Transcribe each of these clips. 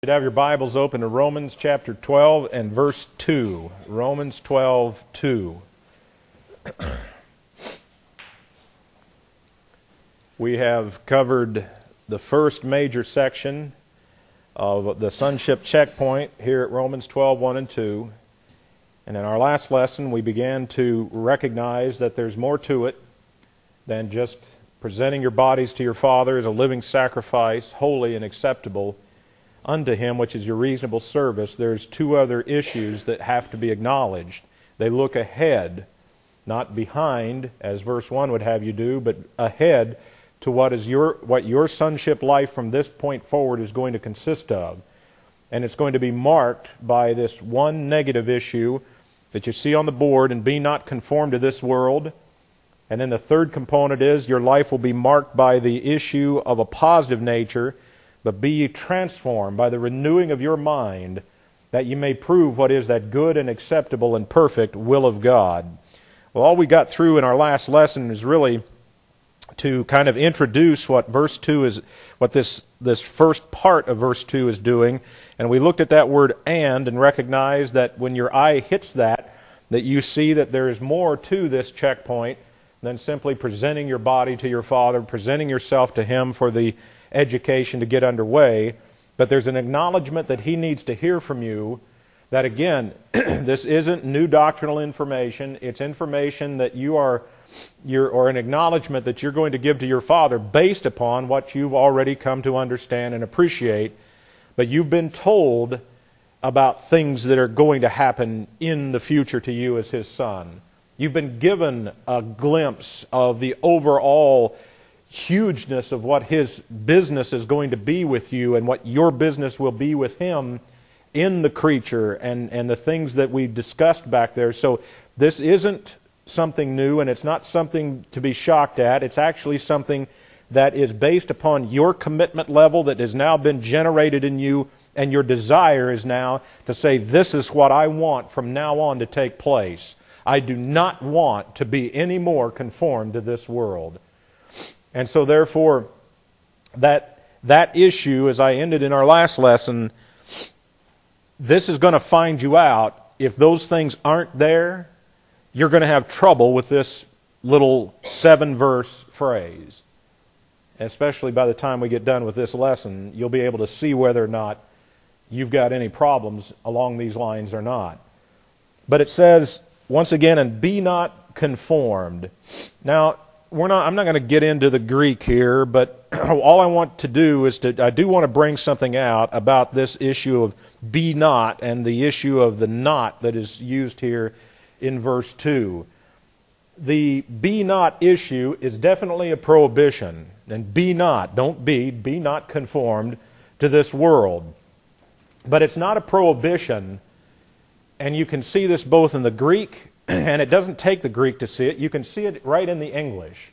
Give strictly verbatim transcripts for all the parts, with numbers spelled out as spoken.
You'd have your Bibles open to Romans chapter twelve and verse two. Romans twelve, two. We have covered the first major section of the sonship checkpoint here at Romans twelve, one and two. And in our last lesson, we began to recognize that there's more to it than just presenting your bodies to your Father as a living sacrifice, holy and acceptable unto Him, which is your reasonable service. There's two other issues that have to be acknowledged. They look ahead, not behind, as verse one would have you do, but ahead to what is your what your sonship life from this point forward is going to consist of. And it's going to be marked by this one negative issue that you see on the board, and be not conformed to this world. And then the third component is your life will be marked by the issue of a positive nature, but be ye transformed by the renewing of your mind, that ye may prove what is that good and acceptable and perfect will of God. Well, all we got through in our last lesson is really to kind of introduce what verse two is, what this, this first part of verse two is doing. And we looked at that word and and recognized that when your eye hits that, that you see that there is more to this checkpoint than simply presenting your body to your Father, presenting yourself to Him for the education to get underway. But there's an acknowledgement that He needs to hear from you that, again, this isn't new doctrinal information. It's information that you are, you're, or an acknowledgement that you're going to give to your Father based upon what you've already come to understand and appreciate. But you've been told about things that are going to happen in the future to you as His Son. You've been given a glimpse of the overall hugeness of what His business is going to be with you and what your business will be with Him in the creature and, and the things that we discussed back there. So this isn't something new, and it's not something to be shocked at. It's actually something that is based upon your commitment level that has now been generated in you, and your desire is now to say, this is what I want from now on to take place. I do not want to be any more conformed to this world. And so therefore, that, that issue, as I ended in our last lesson, this is going to find you out. If those things aren't there, you're going to have trouble with this little seven-verse phrase. Especially by the time we get done with this lesson, you'll be able to see whether or not you've got any problems along these lines or not. But it says, once again, and be not conformed. Now, we're not, I'm not going to get into the Greek here, but all I want to do is to, I do want to bring something out about this issue of be not and the issue of the not that is used here in verse two. The be not issue is definitely a prohibition. And be not, don't be, be not conformed to this world. But it's not a prohibition, and you can see this both in the Greek, and it doesn't take the Greek to see it. You can see it right in the English.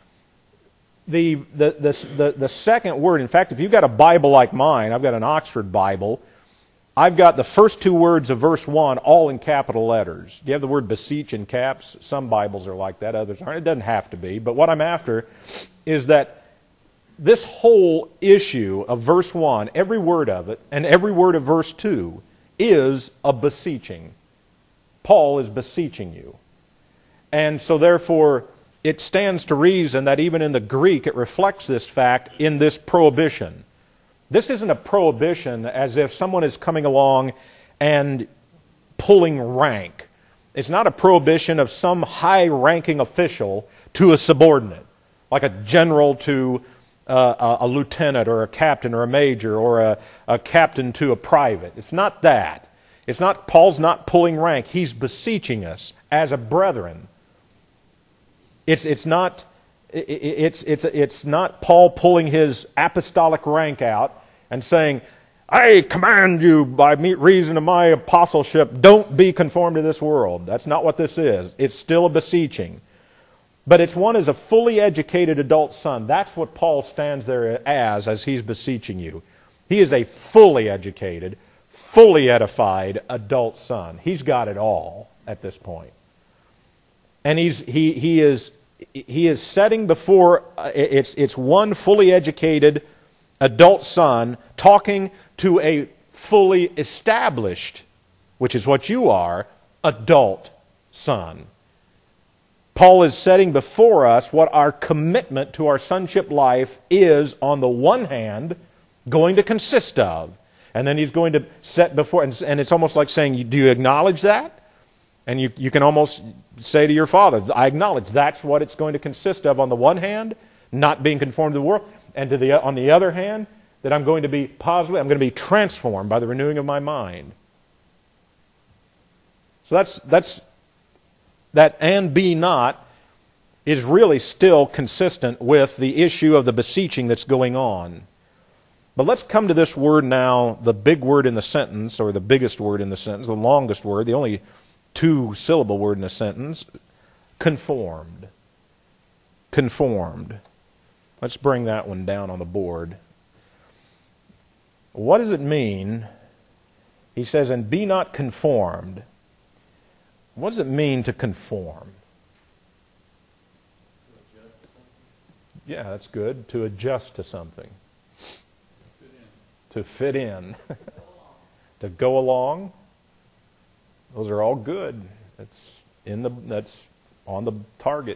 The, the, the, the, the second word, in fact, if you've got a Bible like mine, I've got an Oxford Bible, I've got the first two words of verse one all in capital letters. Do you have the word beseech in caps? Some Bibles are like that, others aren't. It doesn't have to be. But what I'm after is that this whole issue of verse one, every word of it, and every word of verse two, is a beseeching. Paul is beseeching you. And so therefore, it stands to reason that even in the Greek, it reflects this fact in this prohibition. This isn't a prohibition as if someone is coming along and pulling rank. It's not a prohibition of some high-ranking official to a subordinate, like a general to Uh, a, a lieutenant or a captain or a major or a, a captain to a private. It's not that. It's not, Paul's not pulling rank. He's beseeching us as a brethren. It's, it's, not, it's, it's, it's not Paul pulling his apostolic rank out and saying, I command you by reason of my apostleship, don't be conformed to this world. That's not what this is. It's still a beseeching. But it's one as a fully educated adult son. That's what Paul stands there as, as he's beseeching you. He is a fully educated, fully edified adult son. He's got it all at this point. And he's, he, he, is, he is setting before, it's, it's one fully educated adult son talking to a fully established, which is what you are, adult son. Paul is setting before us what our commitment to our sonship life is, on the one hand, going to consist of. And then he's going to set before, and, and it's almost like saying, do you acknowledge that? And you, you can almost say to your father, I acknowledge that's what it's going to consist of, on the one hand, not being conformed to the world, and to the, on the other hand, that I'm going to be positive, I'm going to be transformed by the renewing of my mind. So that's, that's that and be not is really still consistent with the issue of the beseeching that's going on. But let's come to this word now, the big word in the sentence, or the biggest word in the sentence, the longest word, the only two-syllable word in the sentence, conformed. Conformed. Let's bring that one down on the board. What does it mean? He says, and be not conformed. What does it mean to conform? Yeah, that's good. To adjust to something. To fit in. To go along. Those are all good. That's in the that's on the target.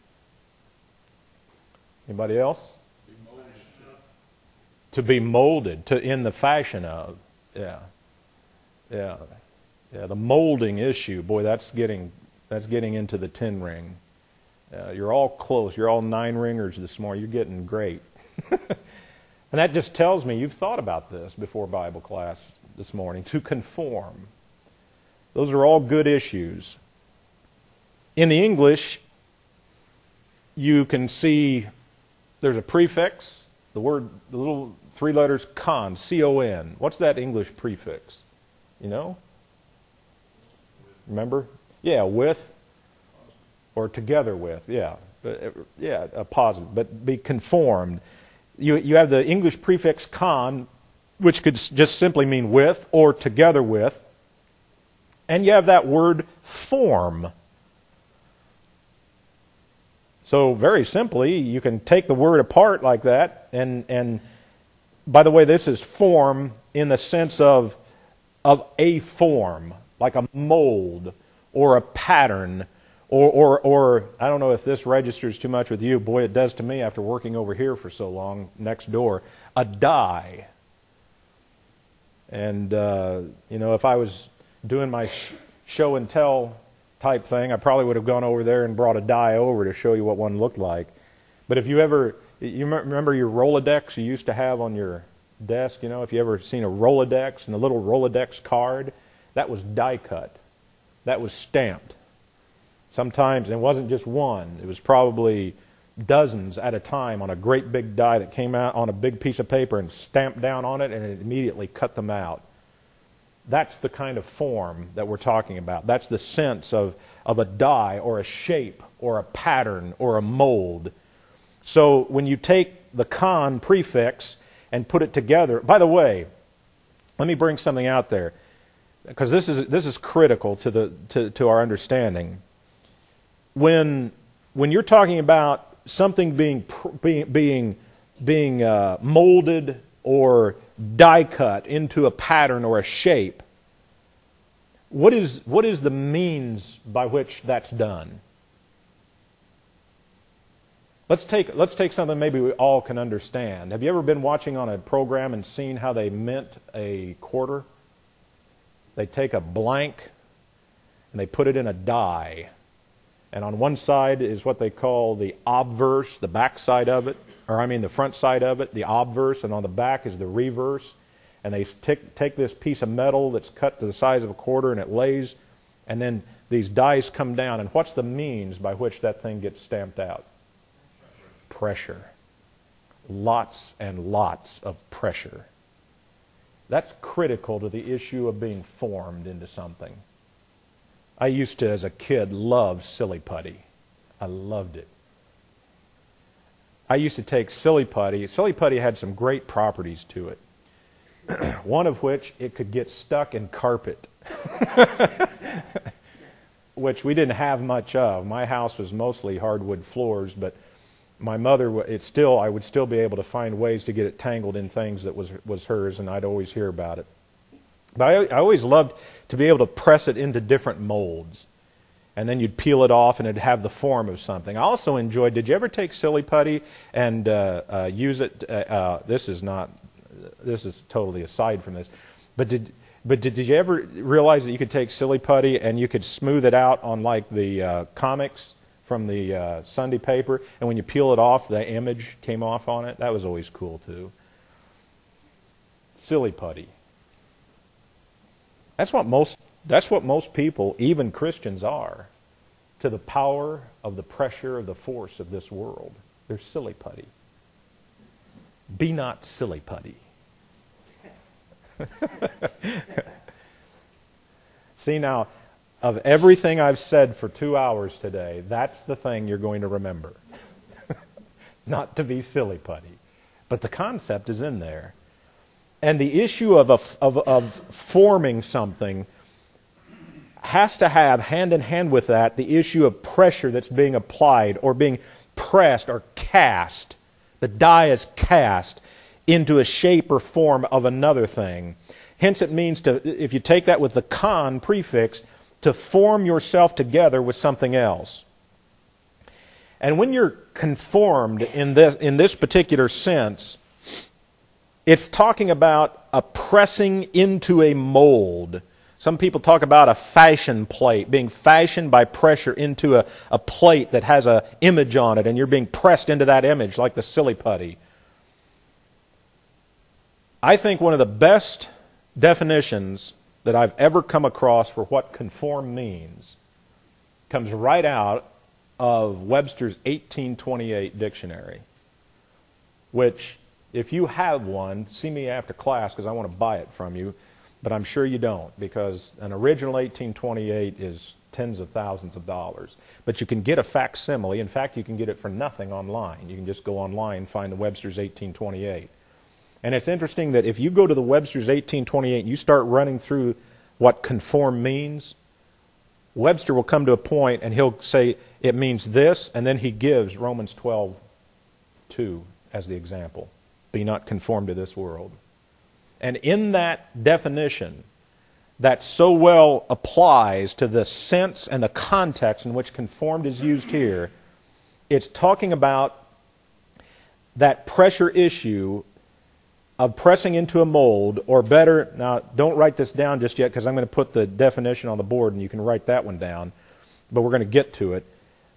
Anybody else? Be to be molded, to in the fashion of. Yeah. Yeah. Yeah, the molding issue, boy, that's getting that's getting into the ten ring. Uh, you're all close. You're all nine ringers this morning. You're getting great. And that just tells me you've thought about this before Bible class this morning. To conform. Those are all good issues. In the English, you can see there's a prefix, the word, the little three letters con, C O N. What's that English prefix? You know? Remember? Yeah, with or together with. Yeah, yeah, a positive. But be conformed. You you have the English prefix con, which could just simply mean with or together with, and you have that word form. So very simply, you can take the word apart like that, and and by the way, this is form in the sense of of a form, like a mold or a pattern, or, or, or I don't know if this registers too much with you. Boy, it does to me after working over here for so long, next door. A die. And, uh, you know, if I was doing my sh- show and tell type thing, I probably would have gone over there and brought a die over to show you what one looked like. But if you ever, you remember your Rolodex you used to have on your desk, you know, if you ever seen a Rolodex and the little Rolodex card, that was die cut. That was stamped. Sometimes, and it wasn't just one, it was probably dozens at a time on a great big die that came out on a big piece of paper and stamped down on it, and it immediately cut them out. That's the kind of form that we're talking about. That's the sense of, of a die or a shape or a pattern or a mold. So when you take the con prefix and put it together, by the way, let me bring something out there, because this is this is critical to the to, to our understanding. When when you're talking about something being being being being uh, molded or die cut into a pattern or a shape, what is what is the means by which that's done? Let's take let's take something maybe we all can understand. Have you ever been watching on a program and seen how they mint a quarter? They take a blank and they put it in a die. And on one side is what they call the obverse, the back side of it, or I mean the front side of it, the obverse, and on the back is the reverse. And they take, take this piece of metal that's cut to the size of a quarter and it lays, and then these dies come down. And what's the means by which that thing gets stamped out? Pressure. Lots and lots of pressure. That's critical to the issue of being formed into something. I used to, as a kid, love silly putty. I loved it. I used to take silly putty. Silly putty had some great properties to it. One of which, it could get stuck in carpet, which we didn't have much of. My house was mostly hardwood floors, but my mother, it still, I would still be able to find ways to get it tangled in things that was was hers, and I'd always hear about it. But I, I always loved to be able to press it into different molds. And then you'd peel it off and it'd have the form of something. I also enjoyed, did you ever take Silly Putty and uh, uh, use it? Uh, uh, this is not, this is totally aside from this. But did, but did, did you ever realize that you could take Silly Putty and you could smooth it out on like the uh, comics from the uh, Sunday paper? And when you peel it off, the image came off on it? That was always cool too. Silly Putty. That's what most That's what most people, even Christians, are to the power of the pressure of the force of this world. They're silly putty. Be not silly putty. See now, of everything I've said for two hours today, that's the thing you're going to remember. Not to be silly putty. But the concept is in there. And the issue of, a, of, of forming something has to have, hand in hand with that, the issue of pressure that's being applied or being pressed or cast. The die is cast into a shape or form of another thing. Hence it means to, if you take that with the con prefix, to form yourself together with something else. And when you're conformed in this, in this particular sense, it's talking about a pressing into a mold. Some people talk about a fashion plate, being fashioned by pressure into a, a plate that has an image on it, and you're being pressed into that image like the silly putty. I think one of the best definitions that I've ever come across for what conform means comes right out of Webster's eighteen twenty-eight dictionary, which, if you have one, see me after class because I want to buy it from you. But I'm sure you don't, because an original eighteen twenty-eight is tens of thousands of dollars. But you can get a facsimile. In fact, you can get it for nothing online. You can just go online and find the Webster's eighteen twenty-eight. And it's interesting that if you go to the Webster's eighteen twenty-eight and you start running through what conform means, Webster will come to a point and he'll say it means this, and then he gives Romans twelve two as the example. Be not conformed to this world. And in that definition, that so well applies to the sense and the context in which conformed is used here, it's talking about that pressure issue of pressing into a mold, or better, now don't write this down just yet because I'm going to put the definition on the board and you can write that one down, but we're going to get to it.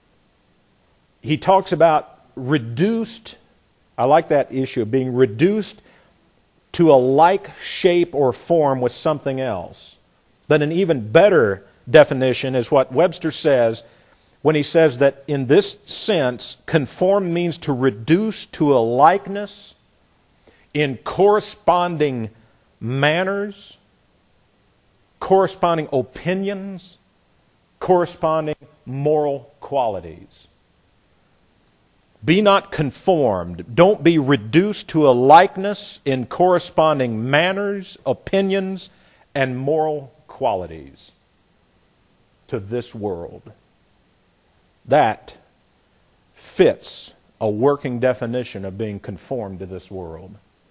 He talks about reduced, I like that issue of being reduced to a like shape or form with something else. But an even better definition is what Webster says when he says that in this sense, conform means to reduce to a likeness in corresponding manners, corresponding opinions, corresponding moral qualities. Be not conformed. Don't be reduced to a likeness in corresponding manners, opinions, and moral qualities to this world. That fits a working definition of being conformed to this world.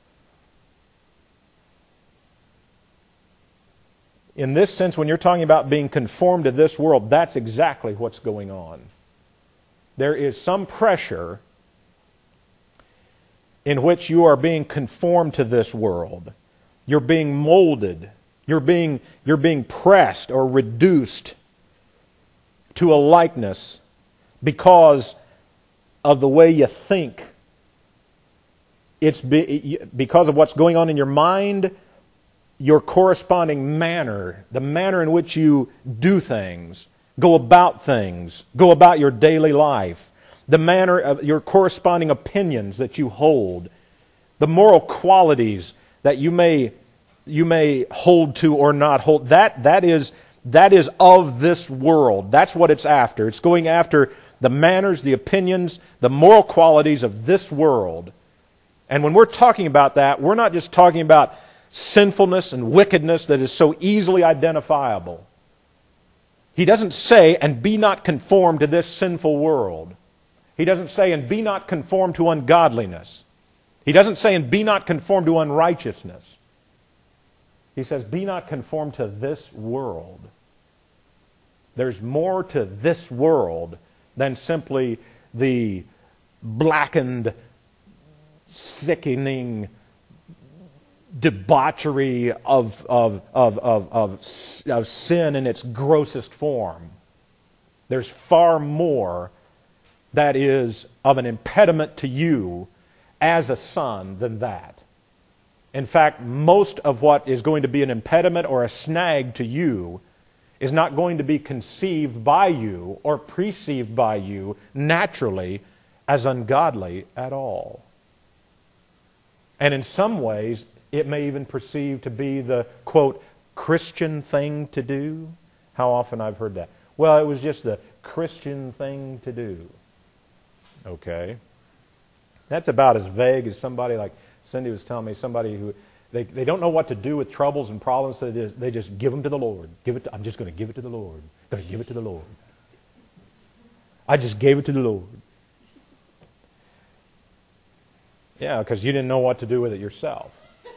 In this sense, when you're talking about being conformed to this world, that's exactly what's going on. There is some pressure in which you are being conformed to this world. You're being molded. You're being, you're being pressed or reduced to a likeness because of the way you think. It's be, because of what's going on in your mind, your corresponding manner, the manner in which you do things, go about things, go about your daily life, the manner of your corresponding opinions that you hold, the moral qualities that you may you may hold to or not hold. That that is that is of this world. That's what it's after. It's going after the manners, the opinions, the moral qualities of this world. And when we're talking about that, we're not just talking about sinfulness and wickedness that is so easily identifiable. He doesn't say, and be not conformed to this sinful world. He doesn't say, and be not conformed to ungodliness. He doesn't say, and be not conformed to unrighteousness. He says, be not conformed to this world. There's more to this world than simply the blackened, sickening debauchery of, of, of, of, of, of sin in its grossest form. There's far more that is of an impediment to you as a son than that. In fact, most of what is going to be an impediment or a snag to you is not going to be conceived by you or perceived by you naturally as ungodly at all. And in some ways, it may even perceive to be the, quote, Christian thing to do. How often I've heard that. Well, it was just the Christian thing to do. Okay. That's about as vague as somebody like Cindy was telling me, somebody who, they, they don't know what to do with troubles and problems, so they just, they just give them to the Lord. Give it to, I'm just going to give it to the Lord. I'm going to give it to the Lord. I just gave it to the Lord. Yeah, because you didn't know what to do with it yourself.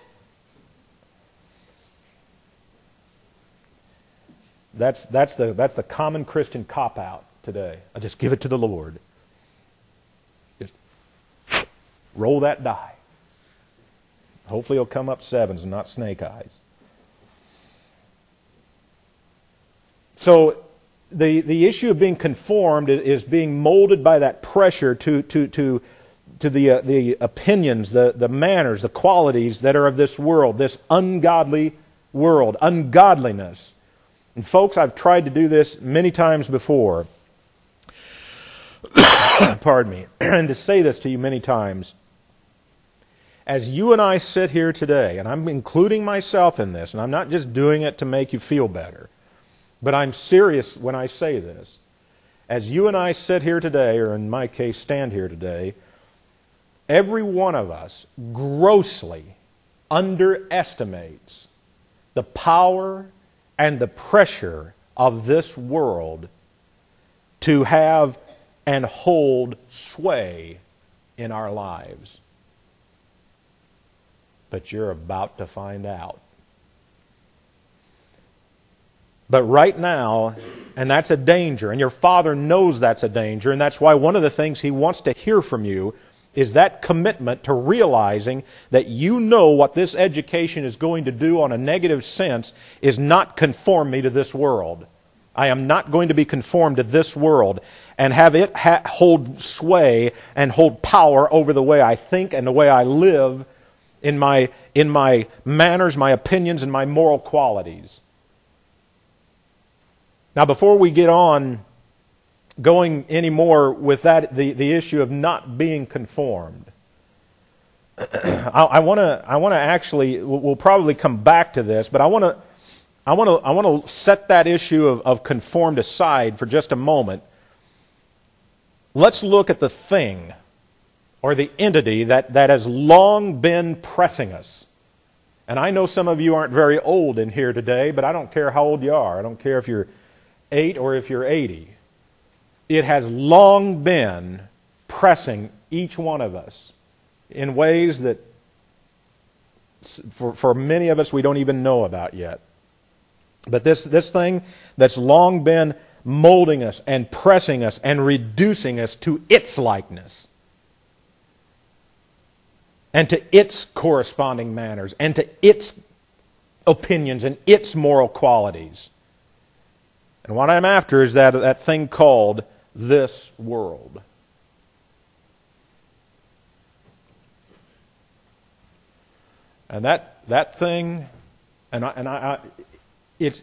That's, that's, the, that's the common Christian cop-out today. I just give it to the Lord. Just roll that die. Hopefully it'll come up sevens and not snake eyes. So the, the issue of being conformed is being molded by that pressure to, to, to, to the, uh, the opinions, the, the manners, the qualities that are of this world, this ungodly world, ungodliness. And folks, I've tried to do this many times before. Pardon me. And to say this to you many times. As you and I sit here today, and I'm including myself in this, and I'm not just doing it to make you feel better, but I'm serious when I say this. As you and I sit here today, or in my case, stand here today, every one of us grossly underestimates the power and the pressure of this world to have and hold sway in our lives. But you're about to find out. But right now, and that's a danger, and your Father knows that's a danger, and that's why one of the things He wants to hear from you is that commitment to realizing that you know what this education is going to do on a negative sense is not conform me to this world. I am not going to be conformed to this world and have it ha- hold sway and hold power over the way I think and the way I live in my, in my manners, my opinions, and my moral qualities. Now, before we get on going any more with that, the, the issue of not being conformed, I want to I want to actually, we'll probably come back to this, but I want to I want to I want to set that issue of, of conformed aside for just a moment. Let's look at the thing or the entity that, that has long been pressing us. And I know some of you aren't very old in here today, but I don't care how old you are. I don't care if you're eight or if you're eighty. It has long been pressing each one of us in ways that for, for many of us we don't even know about yet. But this, this thing that's long been molding us and pressing us and reducing us to its likeness and to its corresponding manners and to its opinions and its moral qualities. And what I'm after is that, that thing called this world. And that that thing, and I, and I, I it's,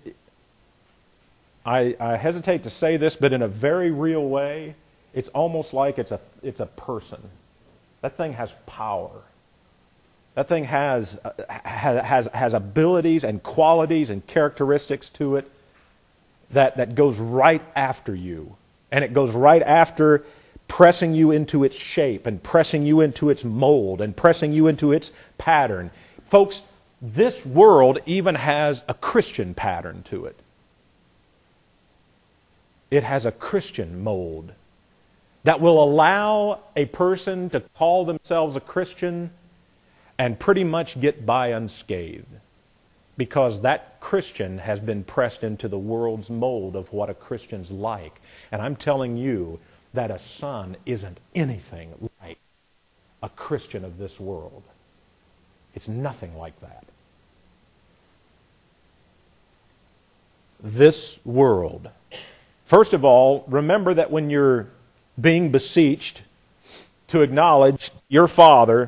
I, I hesitate to say this, but in a very real way, it's almost like it's a it's a person. That thing has power. That thing has has has abilities and qualities and characteristics to it that that goes right after you. And it goes right after pressing you into its shape and pressing you into its mold and pressing you into its pattern. Folks, this world even has a Christian pattern to it. It has a Christian mold that will allow a person to call themselves a Christian and pretty much get by unscathed. because that Christian has been pressed into the world's mold of what a Christian's like. And I'm telling you that a son isn't anything like a Christian of this world. It's nothing like that. This world. First of all, remember that when you're being beseeched to acknowledge your Father,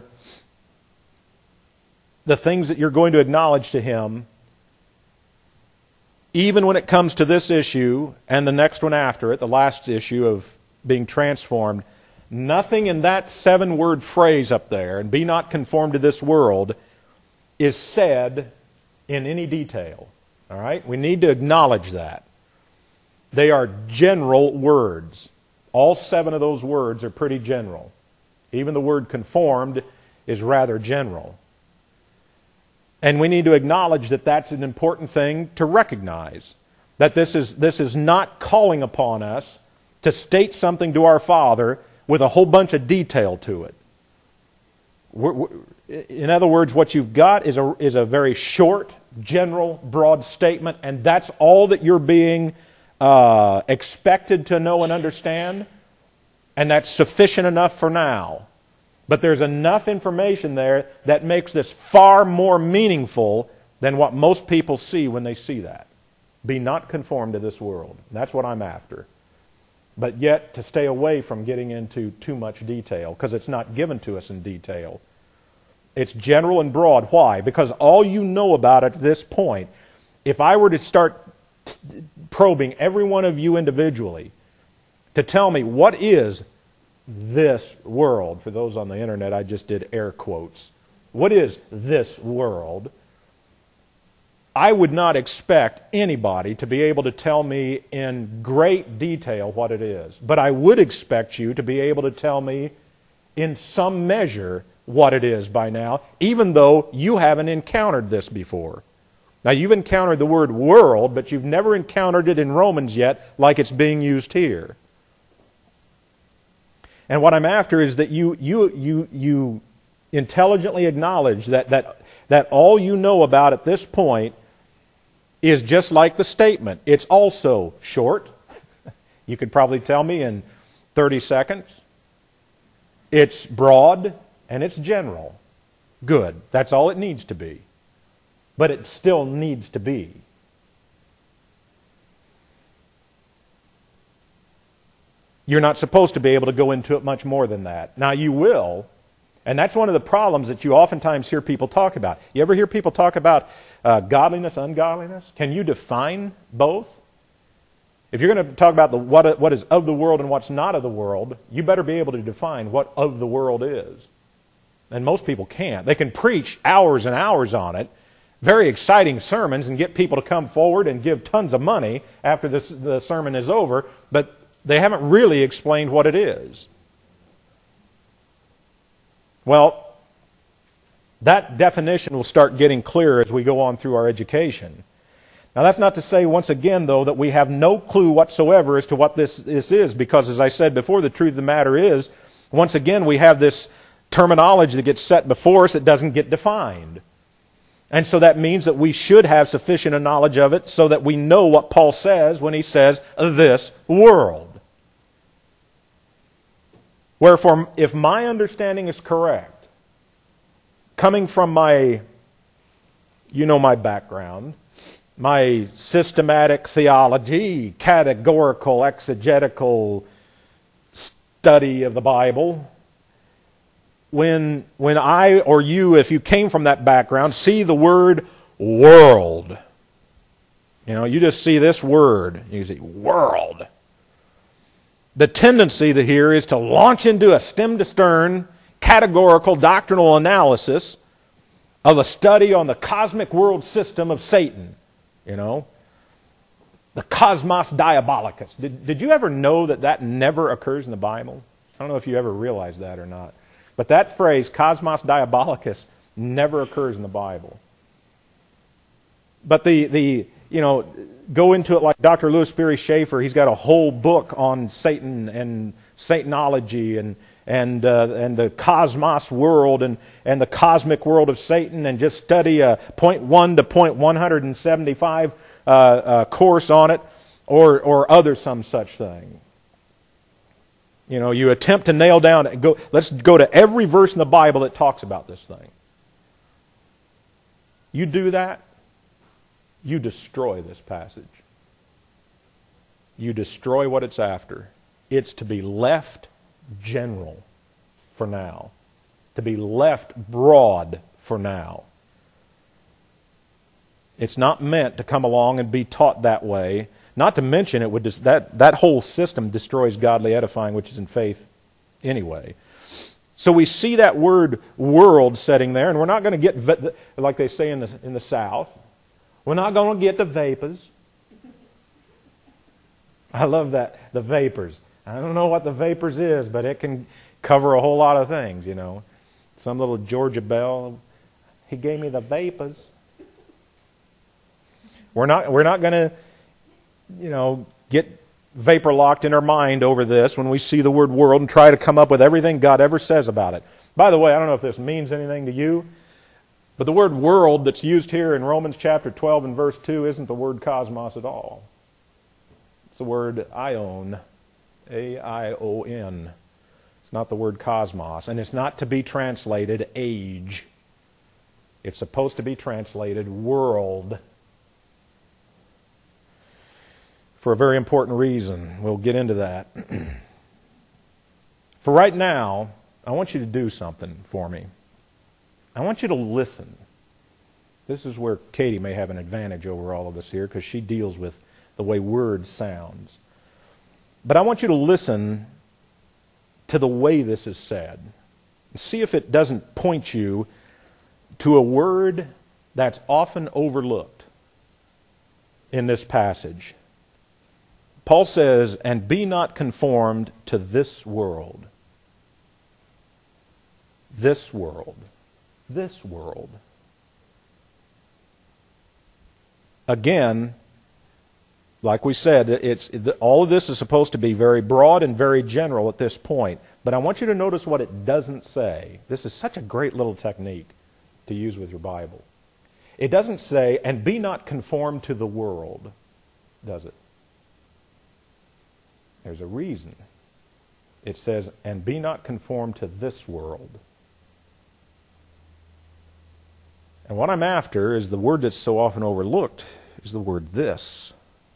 the things that you're going to acknowledge to Him, even when it comes to this issue and the next one after it, the last issue of being transformed, nothing in that seven-word phrase up there, and be not conformed to this world, is said in any detail. All right? We need to acknowledge that. They are general words. All seven of those words are pretty general. Even the word conformed is rather general. And we need to acknowledge that that's an important thing to recognize. That this is, this is not calling upon us to state something to our Father with a whole bunch of detail to it. We're, we're, in other words, what you've got is a, is a very short, general, broad statement, and that's all that you're being uh, expected to know and understand, and that's sufficient enough for now. But there's enough information there that makes this far more meaningful than what most people see when they see that. Be not conformed to this world. That's what I'm after. But yet to stay away from getting into too much detail, because it's not given to us in detail. It's general and broad. Why? Because all you know about it at this point, if I were to start probing every one of you individually to tell me what is this world, for those on the internet, I just did air quotes. What is this world? I would not expect anybody to be able to tell me in great detail what it is. But I would expect you to be able to tell me in some measure what it is by now, even though you haven't encountered this before. Now, you've encountered the word world, but you've never encountered it in Romans yet like it's being used here. And what I'm after is that you you you you intelligently acknowledge that that that all you know about at this point is just like the statement. It's also short. You could probably tell me in thirty seconds. It's broad and it's general. Good. That's all it needs to be. But it still needs to be. You're not supposed to be able to go into it much more than that. Now you will, and that's one of the problems that you oftentimes hear people talk about. You ever hear people talk about uh, godliness, ungodliness? Can you define both? If you're going to talk about the, what, what is of the world and what's not of the world, you better be able to define what of the world is. And most people can't. They can preach hours and hours on it, very exciting sermons, and get people to come forward and give tons of money after this, the sermon is over, but they haven't really explained what it is. Well, that definition will start getting clearer as we go on through our education. Now, that's not to say, once again, though, that we have no clue whatsoever as to what this, this is, because, as I said before, the truth of the matter is, once again, we have this terminology that gets set before us that doesn't get defined. And so that means that we should have sufficient knowledge of it so that we know what Paul says when he says, this world. Wherefore, if my understanding is correct, coming from my, you know my background, my systematic theology, categorical, exegetical study of the Bible, when, when I or you, if you came from that background, see the word world, you know, you just see this word, you see world. The tendency here is to launch into a stem-to-stern, categorical, doctrinal analysis of a study on the cosmic world system of Satan. You know, the cosmos diabolicus. Did, did you ever know that that never occurs in the Bible? I don't know if you ever realized that or not. But that phrase, cosmos diabolicus, never occurs in the Bible. But the, the you know, go into it like Doctor Louis Sperry Schaefer. He's got a whole book on Satan and Satanology and, and uh, and the cosmos world and, and the cosmic world of Satan and just study a point one to point one hundred seventy-five uh, uh, course on it, or or other some such thing. You know, you attempt to nail down, go, let's go to every verse in the Bible that talks about this thing. You do that, you destroy this passage. You destroy what it's after. It's to be left general for now. To be left broad for now. It's not meant to come along and be taught that way. Not to mention, it would dis- that, that whole system destroys godly edifying, which is in faith anyway. So we see that word world setting there, and we're not going to get, ve- like they say in the, in the South, we're not going to get the vapors. I love that, the vapors. I don't know what the vapors is, but it can cover a whole lot of things, you know. Some little Georgia Belle, he gave me the vapors. We're not, we're not going to, you know, get vapor locked in our mind over this when we see the word world and try to come up with everything God ever says about it. By the way, I don't know if this means anything to you, but the word world that's used here in Romans chapter twelve and verse two isn't the word cosmos at all. It's the word aion, A I O N. It's not the word cosmos, and it's not to be translated age. It's supposed to be translated world. For a very important reason. We'll get into that. For right now, I want you to do something for me. I want you to listen. This is where Katie may have an advantage over all of us here, because she deals with the way words sounds. But I want you to listen to the way this is said. See if it doesn't point you to a word that's often overlooked in this passage. Paul says, and be not conformed to this world. This world. This world. Again, like we said, it's, all of this is supposed to be very broad and very general at this point. But I want you to notice what it doesn't say. This is such a great little technique to use with your Bible. It doesn't say, and be not conformed to the world, does it? There's a reason. It says, and be not conformed to this world. And what I'm after is the word that's so often overlooked is the word this.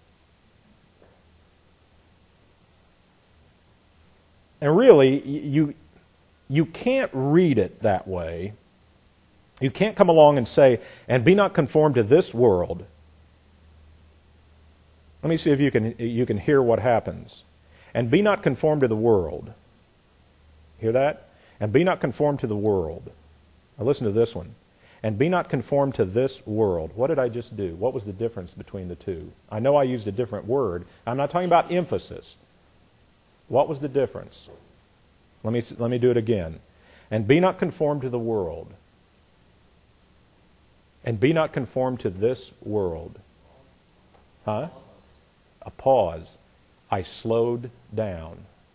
And really, you, you can't read it that way. You can't come along and say, and be not conformed to this world. Let me see if you can, you can hear what happens. And be not conformed to the world. Hear that? And be not conformed to the world. Now listen to this one. And be not conformed to this world. What did I just do? What was the difference between the two? I know I used a different word. I'm not talking about emphasis. What was the difference? Let me, let me do it again. And be not conformed to the world. And be not conformed to this world. Huh? A pause. I slowed down.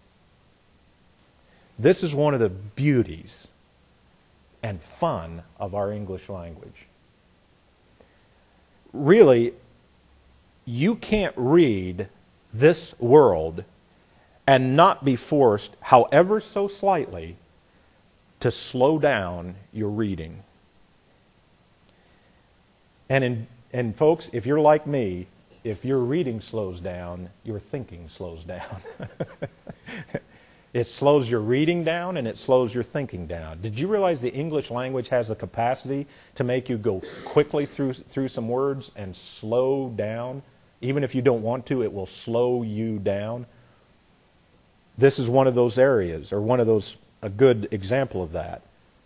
This is one of the beauties and fun of our English language. Really, you can't read this world and not be forced, however so slightly, to slow down your reading. And, in, and folks, if you're like me, if your reading slows down, your thinking slows down. It slows your reading down and it slows your thinking down. Did you realize the English language has the capacity to make you go quickly through, through some words and slow down? Even if you don't want to, it will slow you down. This is one of those areas, or one of those, a good example of that.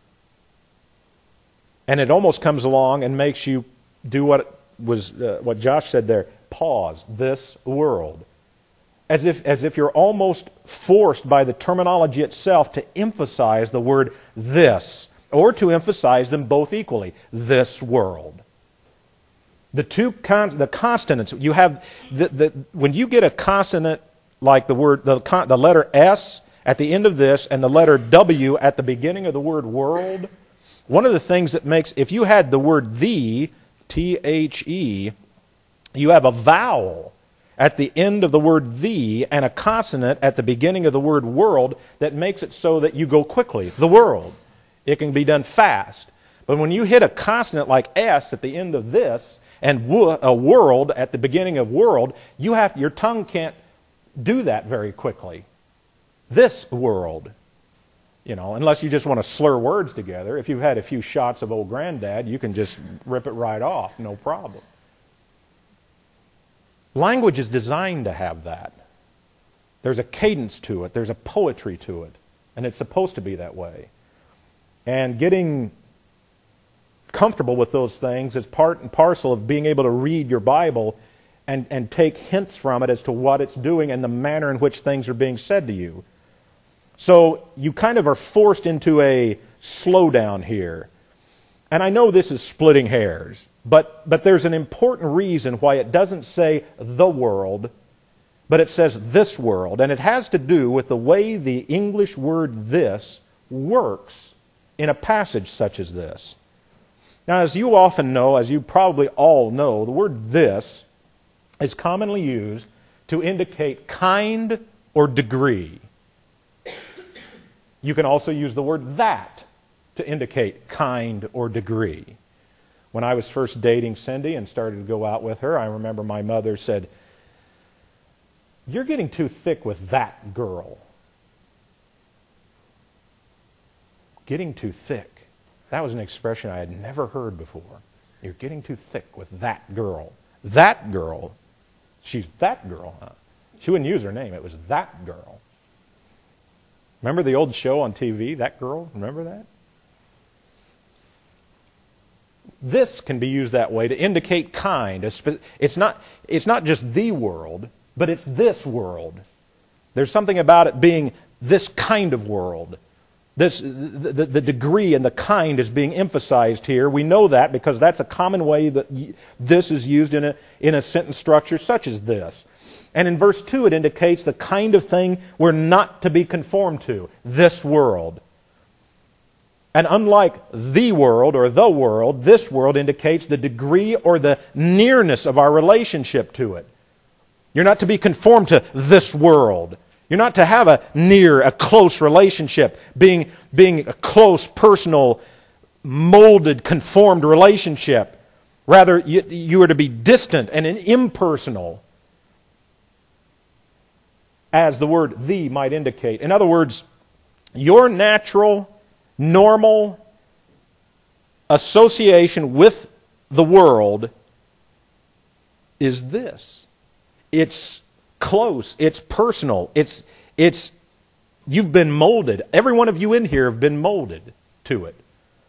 And it almost comes along and makes you do what was uh, what Josh said there. Pause. This world. As if, as if you're almost forced by the terminology itself to emphasize the word this, or to emphasize them both equally. This world. The two con- the consonants, you have, the, the, when you get a consonant like the word, the, con- the letter S at the end of this and the letter W at the beginning of the word world, one of the things that makes, if you had the word the, T H E, you have a vowel at the end of the word the and a consonant at the beginning of the word world that makes it so that you go quickly. The world. It can be done fast. But when you hit a consonant like S at the end of this and w, a world at the beginning of world, you have your tongue can't do that very quickly. This world. You know, unless you just want to slur words together. If you've had a few shots of old granddad, you can just rip it right off, no problem. Language is designed to have that. There's a cadence to it. There's a poetry to it. And it's supposed to be that way. And getting comfortable with those things is part and parcel of being able to read your Bible and, and take hints from it as to what it's doing and the manner in which things are being said to you. So you kind of are forced into a slowdown here. And I know this is splitting hairs, but, but there's an important reason why it doesn't say the world, but it says this world. And it has to do with the way the English word this works in a passage such as this. Now, as you often know, as you probably all know, the word this is commonly used to indicate kind or degree. You can also use the word that to indicate kind or degree. When I was first dating Cindy and started to go out with her, I remember my mother said, "You're getting too thick with that girl." Getting too thick. That was an expression I had never heard before. You're getting too thick with that girl. That girl. She's that girl, huh? She wouldn't use her name. It was that girl. Remember the old show on T V, That Girl? Remember that? This can be used that way to indicate kind. It's not, it's not just the world, but it's this world. There's something about it being this kind of world. This, the, the, the degree and the kind is being emphasized here. We know that because that's a common way that this is used in a, in a sentence structure such as this. And in verse two, it indicates the kind of thing we're not to be conformed to, this world. And unlike the world or the world, this world indicates the degree or the nearness of our relationship to it. You're not to be conformed to this world. You're not to have a near, a close relationship, being, being a close, personal, molded, conformed relationship. Rather, you, you are to be distant and impersonal, as the word the might indicate. In other words, your natural, normal association with the world is this. It's close, it's personal, it's, it's, you've been molded. Every one of you in here have been molded to it.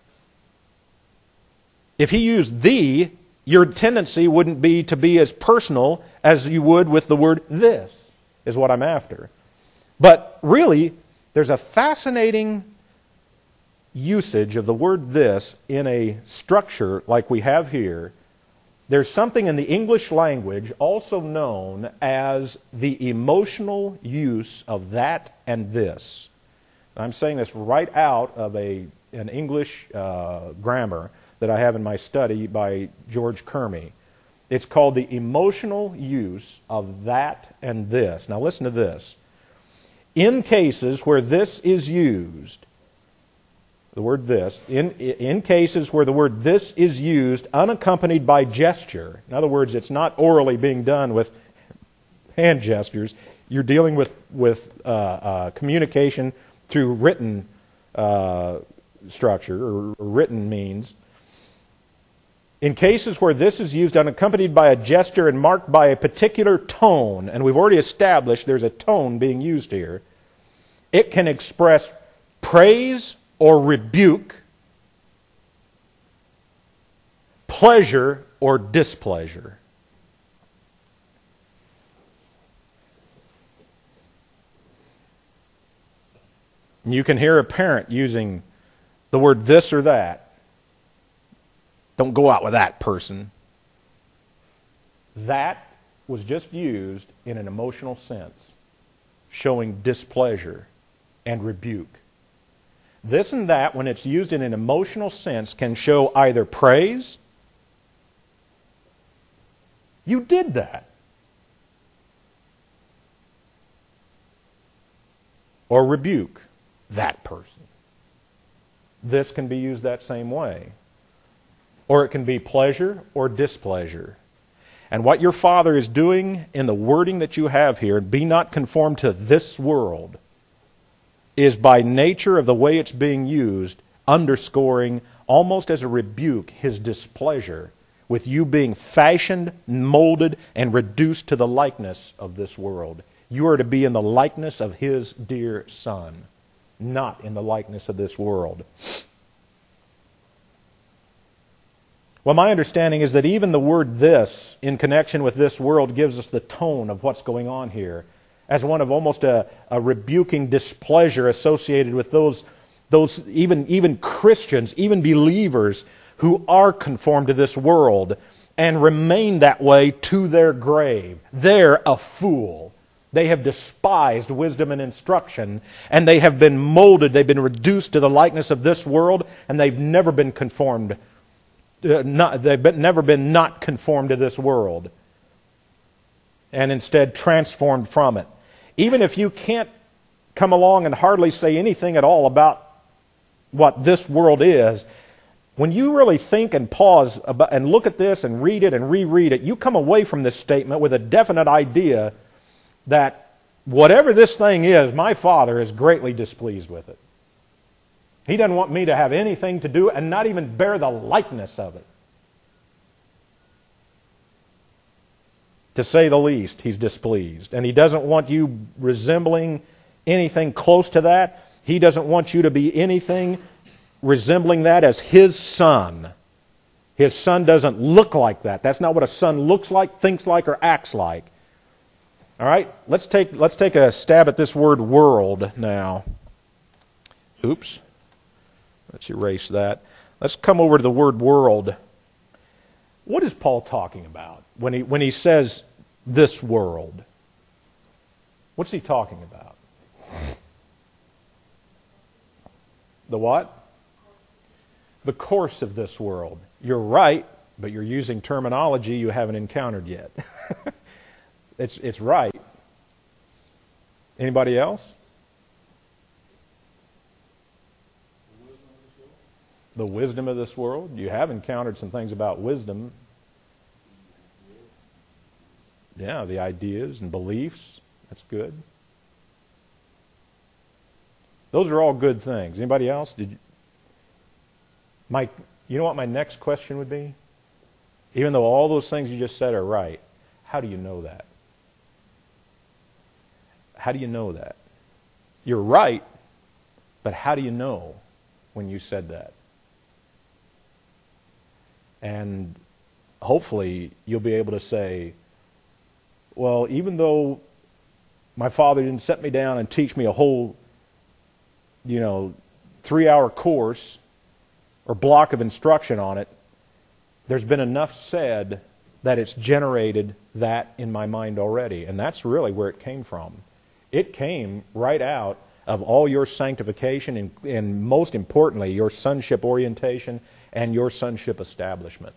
If he used the, your tendency wouldn't be to be as personal as you would with the word this, is what I'm after. But really, there's a fascinating usage of the word this in a structure like we have here. There's something in the English language also known as the emotional use of that and this. I'm saying this right out of a, an English uh, grammar that I have in my study by George Kermy. It's called the emotional use of that and this. Now listen to this. In cases where this is used, the word this, in, in cases where the word this is used unaccompanied by gesture, in other words, it's not orally being done with hand gestures, you're dealing with, with uh, uh, communication through written uh, structure or, or written means. In cases where this is used unaccompanied by a gesture and marked by a particular tone, and we've already established there's a tone being used here, it can express praise or rebuke, pleasure or displeasure. You can hear a parent using the word this or that. Don't go out with that person. That was just used in an emotional sense, showing displeasure and rebuke. This and that, when it's used in an emotional sense, can show either praise. You did that. Or rebuke that person. This can be used that same way. Or it can be pleasure or displeasure. And what your Father is doing in the wording that you have here, be not conformed to this world, is by nature of the way it's being used, underscoring almost as a rebuke His displeasure with you being fashioned, molded, and reduced to the likeness of this world. You are to be in the likeness of His dear Son, not in the likeness of this world. Well, my understanding is that even the word "this" in connection with this world gives us the tone of what's going on here, as one of almost a, a rebuking displeasure associated with those, those even, even Christians, even believers who are conformed to this world and remain that way to their grave. They're a fool. They have despised wisdom and instruction, and they have been molded, they've been reduced to the likeness of this world, and they've never been conformed. Uh, not, they've been, never been not conformed to this world, and instead transformed from it. Even if you can't come along and hardly say anything at all about what this world is, when you really think and pause about, and look at this and read it and reread it, you come away from this statement with a definite idea that whatever this thing is, my Father is greatly displeased with it. He doesn't want me to have anything to do and not even bear the likeness of it. To say the least, He's displeased. And He doesn't want you resembling anything close to that. He doesn't want you to be anything resembling that as His Son. His Son doesn't look like that. That's not what a son looks like, thinks like, or acts like. All right, let's take, let's take a stab at this word "world" now. Oops. Let's erase that. Let's come over to the word "world." What is Paul talking about when he, when he says this world? What's he talking about? The what? The course of this world. You're right, but you're using terminology you haven't encountered yet. it's, it's right. Anybody else? The wisdom of this world. You have encountered some things about wisdom. Yeah, the ideas and beliefs. That's good. Those are all good things. Anybody else? Did you, my, you know what my next question would be? Even though all those things you just said are right, how do you know that? How do you know that? You're right, but how do you know when you said that? And hopefully you'll be able to say, well, even though my Father didn't set me down and teach me a whole, you know, three-hour course or block of instruction on it, there's been enough said that it's generated that in my mind already. And that's really where it came from. It came right out of all your sanctification and, and most importantly, your sonship orientation and your sonship establishment.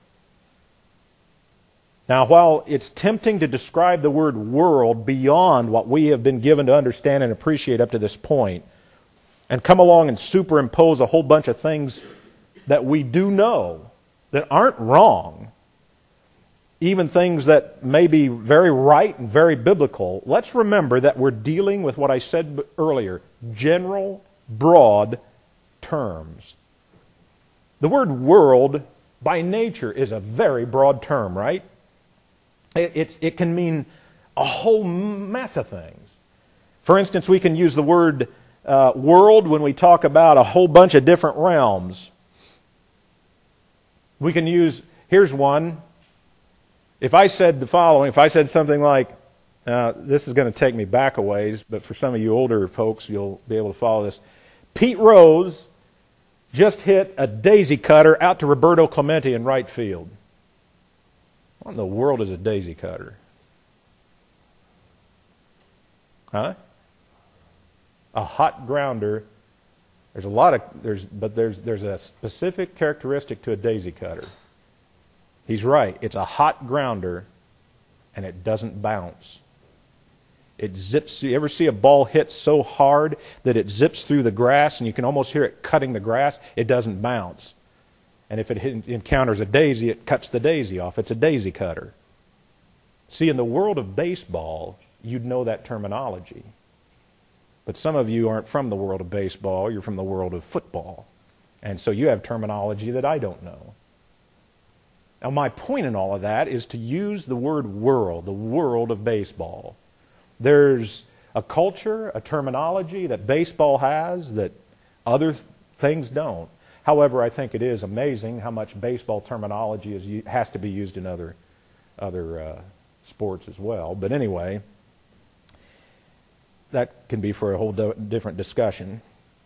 Now, while it's tempting to describe the word "world" beyond what we have been given to understand and appreciate up to this point, and come along and superimpose a whole bunch of things that we do know that aren't wrong, even things that may be very right and very biblical, let's remember that we're dealing with what I said earlier, general, broad terms. The word "world" by nature is a very broad term, right? It, it's, it can mean a whole mess of things. For instance, we can use the word uh, "world" when we talk about a whole bunch of different realms. We can use, here's one. If I said the following, if I said something like, uh, this is going to take me back a ways, but for some of you older folks, you'll be able to follow this. Pete Rose just hit a daisy cutter out to Roberto Clemente in right field. What in the world is a daisy cutter? Huh? A hot grounder, there's a lot of, there's, but there's, there's a specific characteristic to a daisy cutter. He's right. It's a hot grounder, and it doesn't bounce. It zips. You ever see a ball hit so hard that it zips through the grass, and you can almost hear it cutting the grass? It doesn't bounce. And if it hit, encounters a daisy, it cuts the daisy off. It's a daisy cutter. See, in the world of baseball, you'd know that terminology. But some of you aren't from the world of baseball. You're from the world of football. And so you have terminology that I don't know. Now, my point in all of that is to use the word world, the world of baseball. There's a culture, a terminology that baseball has that other things don't. However, I think it is amazing how much baseball terminology is, has to be used in other, other uh, sports as well. But anyway, that can be for a whole different discussion.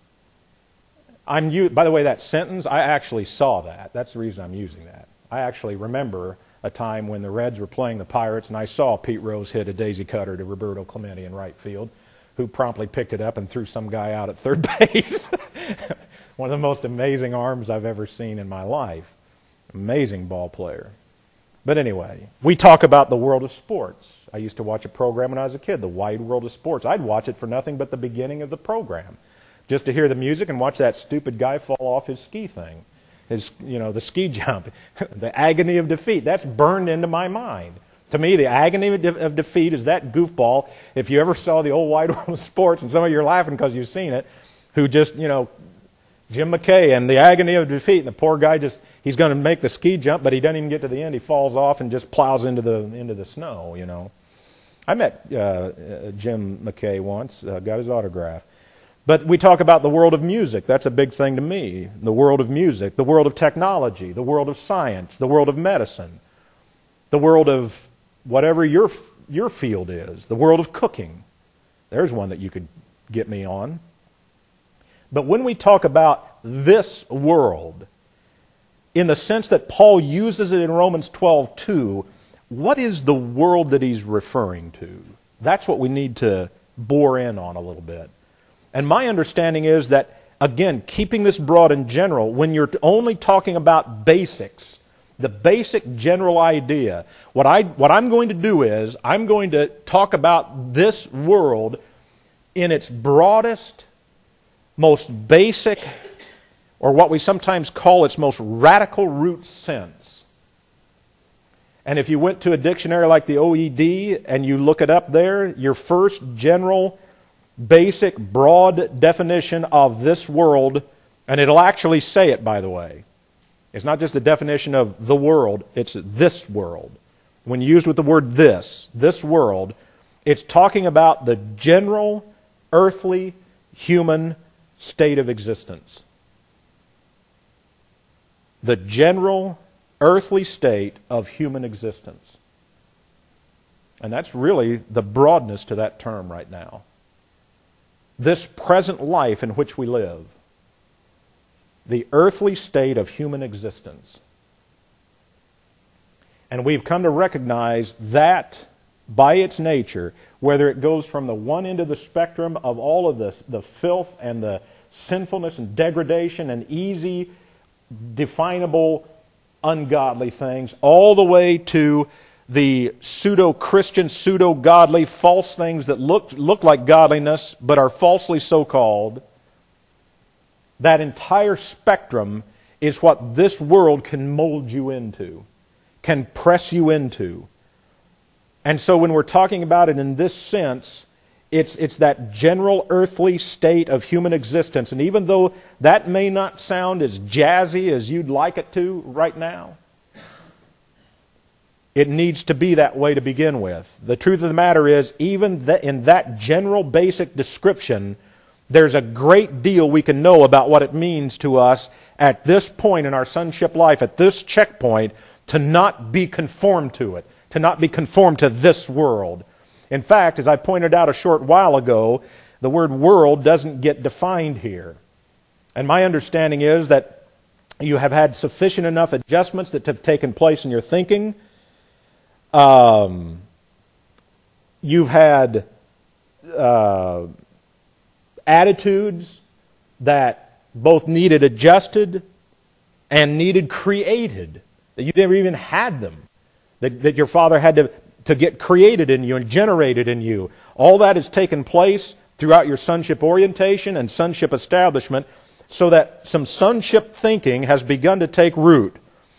I'm, by the way, that sentence, I actually saw that. That's the reason I'm using that. I actually remember a time when the Reds were playing the Pirates, and I saw Pete Rose hit a daisy cutter to Roberto Clemente in right field, who promptly picked it up and threw some guy out at third base. One of the most amazing arms I've ever seen in my life. Amazing ball player. But anyway, we talk about the world of sports. I used to watch a program when I was a kid, The Wide World of Sports. I'd watch it for nothing but the beginning of the program, just to hear the music and watch that stupid guy fall off his ski thing. His, you know, the ski jump, the agony of defeat. That's burned into my mind. To me, the agony of, de- of defeat is that goofball. If you ever saw the old Wide World of Sports, and some of you are laughing because you've seen it, who just, you know, Jim McKay and the agony of defeat, and the poor guy just, he's going to make the ski jump, but he doesn't even get to the end. He falls off and just plows into the into the snow, you know. I met uh, uh, Jim McKay once, uh, got his autograph. But we talk about the world of music. That's a big thing to me. The world of music, the world of technology, the world of science, the world of medicine, the world of whatever your your field is, the world of cooking. There's one that you could get me on. But when we talk about this world, in the sense that Paul uses it in Romans twelve two, what is the world that he's referring to? That's what we need to bore in on a little bit. And my understanding is that, again, keeping this broad and general, when you're only talking about basics, the basic general idea, what, I, what I'm going to do is, I'm going to talk about this world in its broadest, most basic, or what we sometimes call its most radical root sense. And if you went to a dictionary like the O E D and you look it up there, your first general basic, broad definition of this world, and it'll actually say it, by the way. It's not just a definition of the world, it's this world. When used with the word this, this world, it's talking about the general, earthly, human state of existence. The general, earthly state of human existence. And that's really the broadness to that term right now. This present life in which we live, the earthly state of human existence. And we've come to recognize that by its nature, whether it goes from the one end of the spectrum of all of the, the filth and the sinfulness and degradation and easy, definable, ungodly things, all the way to the pseudo-Christian, pseudo-godly, false things that look, look like godliness but are falsely so-called. That entire spectrum is what this world can mold you into, can press you into. And so when we're talking about it in this sense, it's, it's that general earthly state of human existence. And even though that may not sound as jazzy as you'd like it to right now, it needs to be that way to begin with. The truth of the matter is, even that in that general basic description, there's a great deal we can know about what it means to us at this point in our sonship life, at this checkpoint, to not be conformed to it, to not be conformed to this world. In fact, as I pointed out a short while ago, the word world doesn't get defined here. And my understanding is that you have had sufficient enough adjustments that have taken place in your thinking. Um, you've had uh, attitudes that both needed adjusted and needed created, that you never even had them, that, that your Father had to, to get created in you and generated in you. All that has taken place throughout your sonship orientation and sonship establishment, so that some sonship thinking has begun to take root.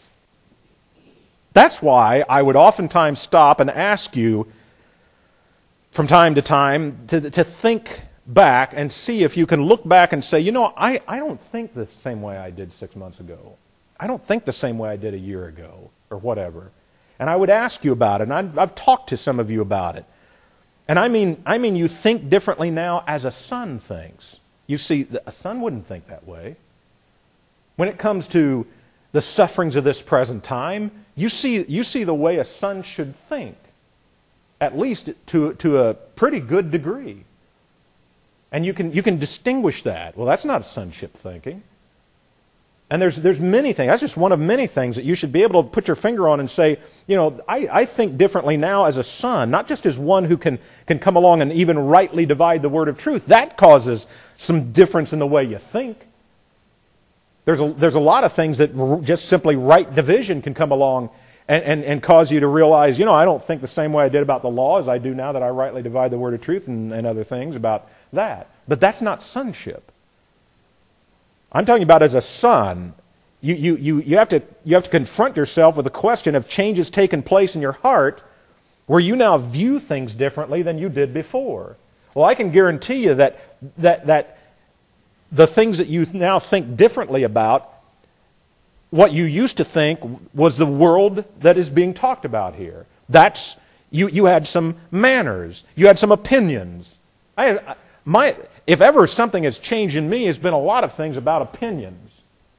That's why I would oftentimes stop and ask you from time to time to, to think back and see if you can look back and say, you know, I, I don't think the same way I did six months ago. I don't think the same way I did a year ago or whatever. And I would ask you about it, and I've, I've talked to some of you about it. And I mean, I mean, you think differently now as a son thinks. You see, a son wouldn't think that way. When it comes to the sufferings of this present time, you see, you see the way a son should think, at least to, to a pretty good degree. And you can, you can distinguish that. Well, that's not sonship thinking. And there's, there's many things. That's just one of many things that you should be able to put your finger on and say, you know, I, I think differently now as a son, not just as one who can, can come along and even rightly divide the word of truth. That causes some difference in the way you think. There's a, there's a lot of things that r- just simply right division can come along and, and, and cause you to realize, you know, I don't think the same way I did about the law as I do now that I rightly divide the word of truth and, and other things about that. But that's not sonship. I'm talking about as a son, you, you, you, you, have to, you have to confront yourself with the question of changes taking place in your heart where you now view things differently than you did before. Well, I can guarantee you that, that, that the things that you now think differently about, what you used to think was the world that is being talked about here. That's, you, you had some manners. You had some opinions. I had, my, if ever something has changed in me, it's been a lot of things about opinions.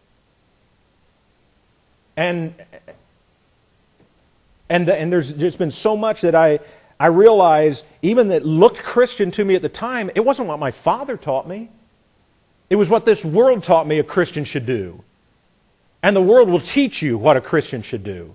And, and, the, and there's just been so much that I, I realize, even that looked Christian to me at the time, it wasn't what my father taught me. It was what this world taught me a Christian should do. And the world will teach you what a Christian should do.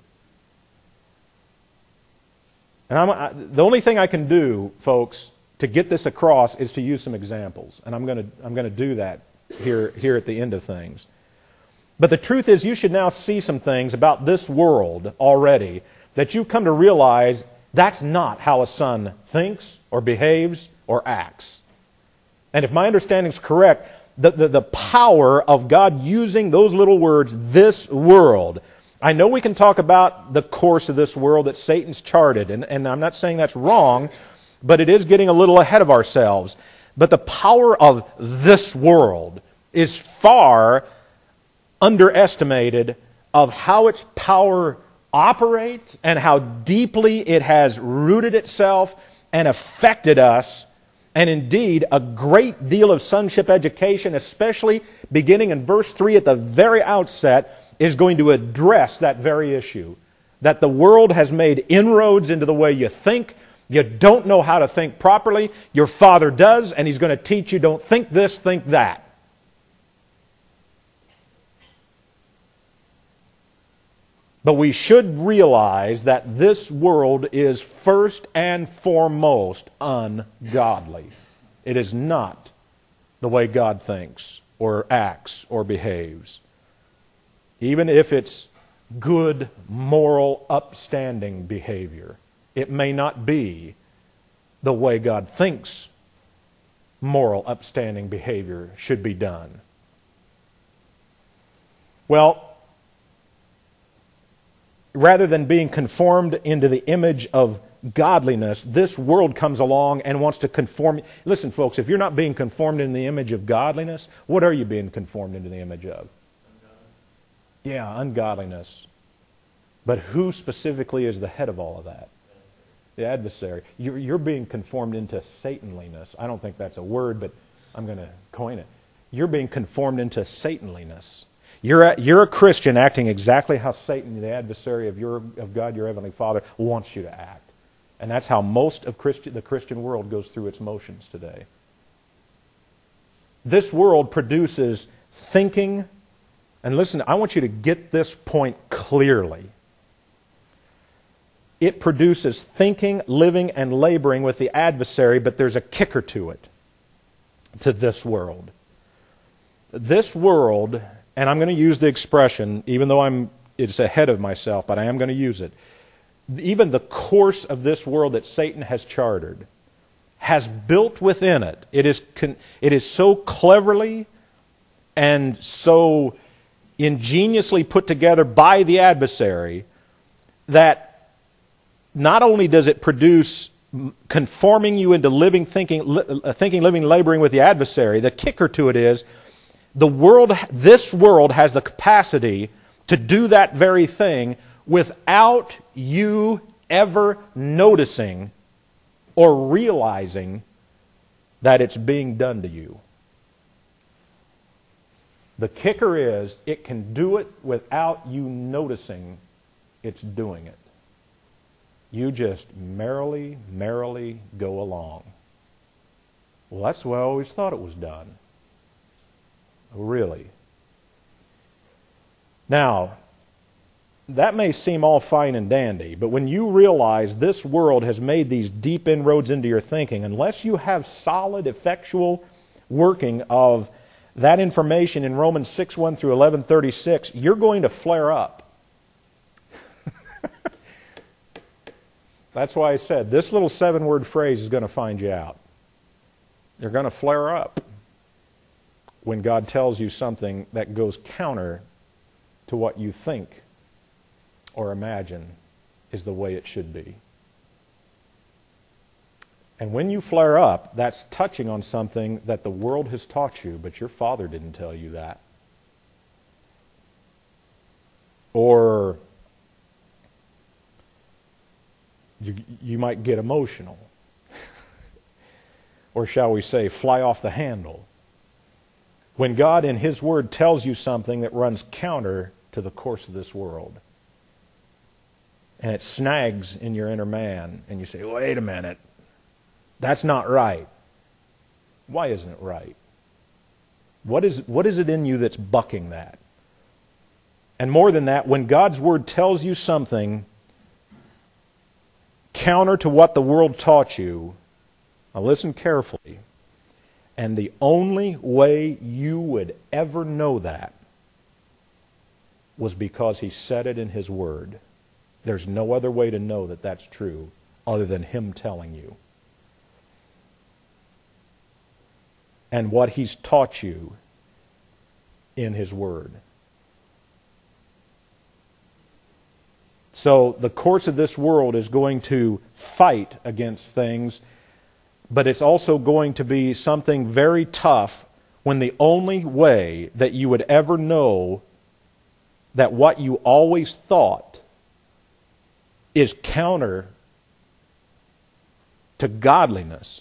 And I'm, I, the only thing I can do, folks, to get this across is to use some examples. And I'm going to I'm going to do that here, here at the end of things. But the truth is, you should now see some things about this world already that you've come to realize that's not how a son thinks or behaves or acts. And if my understanding is correct, the, the, the power of God using those little words, this world. I know we can talk about the course of this world that Satan's charted, and, and I'm not saying that's wrong, but it is getting a little ahead of ourselves. But the power of this world is far underestimated of how its power operates and how deeply it has rooted itself and affected us. And indeed, a great deal of sonship education, especially beginning in verse three at the very outset, is going to address that very issue. That the world has made inroads into the way you think. You don't know how to think properly. Your Father does, and He's going to teach you, don't think this, think that. But we should realize that this world is first and foremost ungodly. It is not the way God thinks or acts or behaves. Even if it's good, moral, upstanding behavior, it may not be the way God thinks moral, upstanding behavior should be done. Well, rather than being conformed into the image of godliness, this world comes along and wants to conform. Listen, folks, if you're not being conformed in the image of godliness, what are you being conformed into the image of? Yeah, ungodliness. But who specifically is the head of all of that? The adversary. You're, you're being conformed into Sataniness. I don't think that's a word, but I'm going to coin it. You're being conformed into Sataniness. You're a, you're a Christian acting exactly how Satan, the adversary of your of God, your Heavenly Father, wants you to act. And that's how most of Christi- the Christian world goes through its motions today. This world produces thinking, and listen, I want you to get this point clearly. It produces thinking, living, and laboring with the adversary, but there's a kicker to it. to this world. This world, and I'm going to use the expression, even though I'm it's ahead of myself, but I am going to use it. Even the course of this world that Satan has chartered has built within it. It is, con- it is so cleverly and so ingeniously put together by the adversary that not only does it produce conforming you into living, thinking, li- thinking, living, laboring with the adversary, the kicker to it is the world, this world has the capacity to do that very thing without you ever noticing or realizing that it's being done to you. The kicker is it can do it without you noticing it's doing it. You just merrily, merrily go along. Well, that's the way I always thought it was done. Really? Now, that may seem all fine and dandy, but when you realize this world has made these deep inroads into your thinking, unless you have solid, effectual working of that information in Romans six, one through eleven thirty-six, you're going to flare up. That's why I said this little seven-word phrase is going to find you out. You're going to flare up when God tells you something that goes counter to what you think or imagine is the way it should be. And when you flare up, that's touching on something that the world has taught you, but your father didn't tell you that. Or you, you might get emotional. Or shall we say, fly off the handle. When God in His Word tells you something that runs counter to the course of this world, and it snags in your inner man, and you say, wait a minute, that's not right. Why isn't it right? What is, what is it in you that's bucking that? And more than that, when God's Word tells you something counter to what the world taught you, now listen carefully, and the only way you would ever know that was because He said it in His Word. There's no other way to know that that's true other than Him telling you. And what He's taught you in His Word. So the course of this world is going to fight against things, but it's also going to be something very tough when the only way that you would ever know that what you always thought is counter to godliness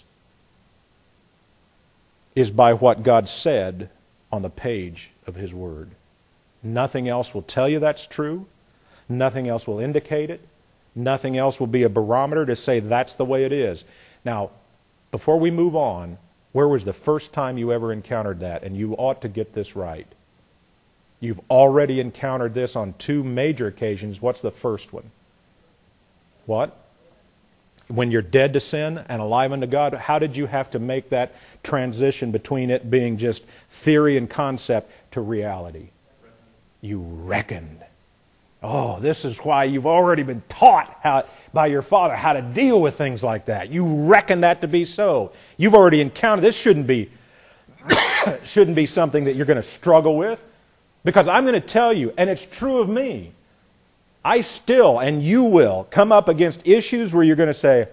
is by what God said on the page of His Word. Nothing else will tell you that's true. Nothing else will indicate it. Nothing else will be a barometer to say that's the way it is. Now, before we move on, where was the first time you ever encountered that? And you ought to get this right. You've already encountered this on two major occasions. What's the first one? What? When you're dead to sin and alive unto God, how did you have to make that transition between it being just theory and concept to reality? You reckoned. Oh, this is why you've already been taught how, by your father how to deal with things like that. You reckon that to be so. You've already encountered. This shouldn't be, shouldn't be something that you're going to struggle with. Because I'm going to tell you, and it's true of me, I still, and you will, come up against issues where you're going to say,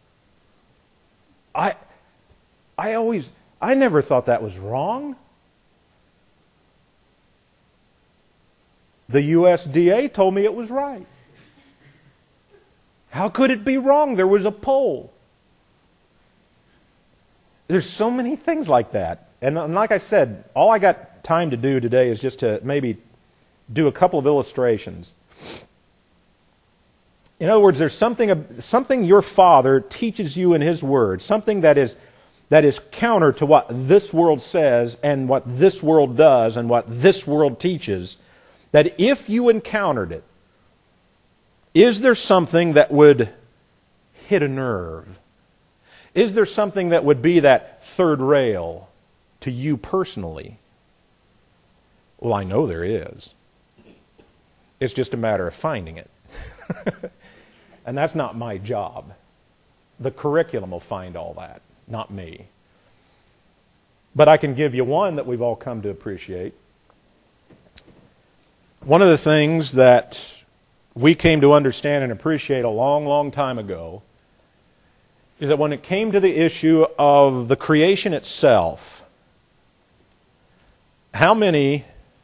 I, I always, I never thought that was wrong. The U S D A told me it was right. How could it be wrong? There was a poll. There's so many things like that. And like I said, all I got time to do today is just to maybe do a couple of illustrations. In other words, there's something, something your father teaches you in his word, something that is, that is counter to what this world says and what this world does and what this world teaches, that if you encountered it, is there something that would hit a nerve? Is there something that would be that third rail to you personally? Well, I know there is. It's just a matter of finding it. And that's not my job. The curriculum will find all that, not me. But I can give you one that we've all come to appreciate. One of the things that we came to understand and appreciate a long, long time ago is that when it came to the issue of the creation itself, how many,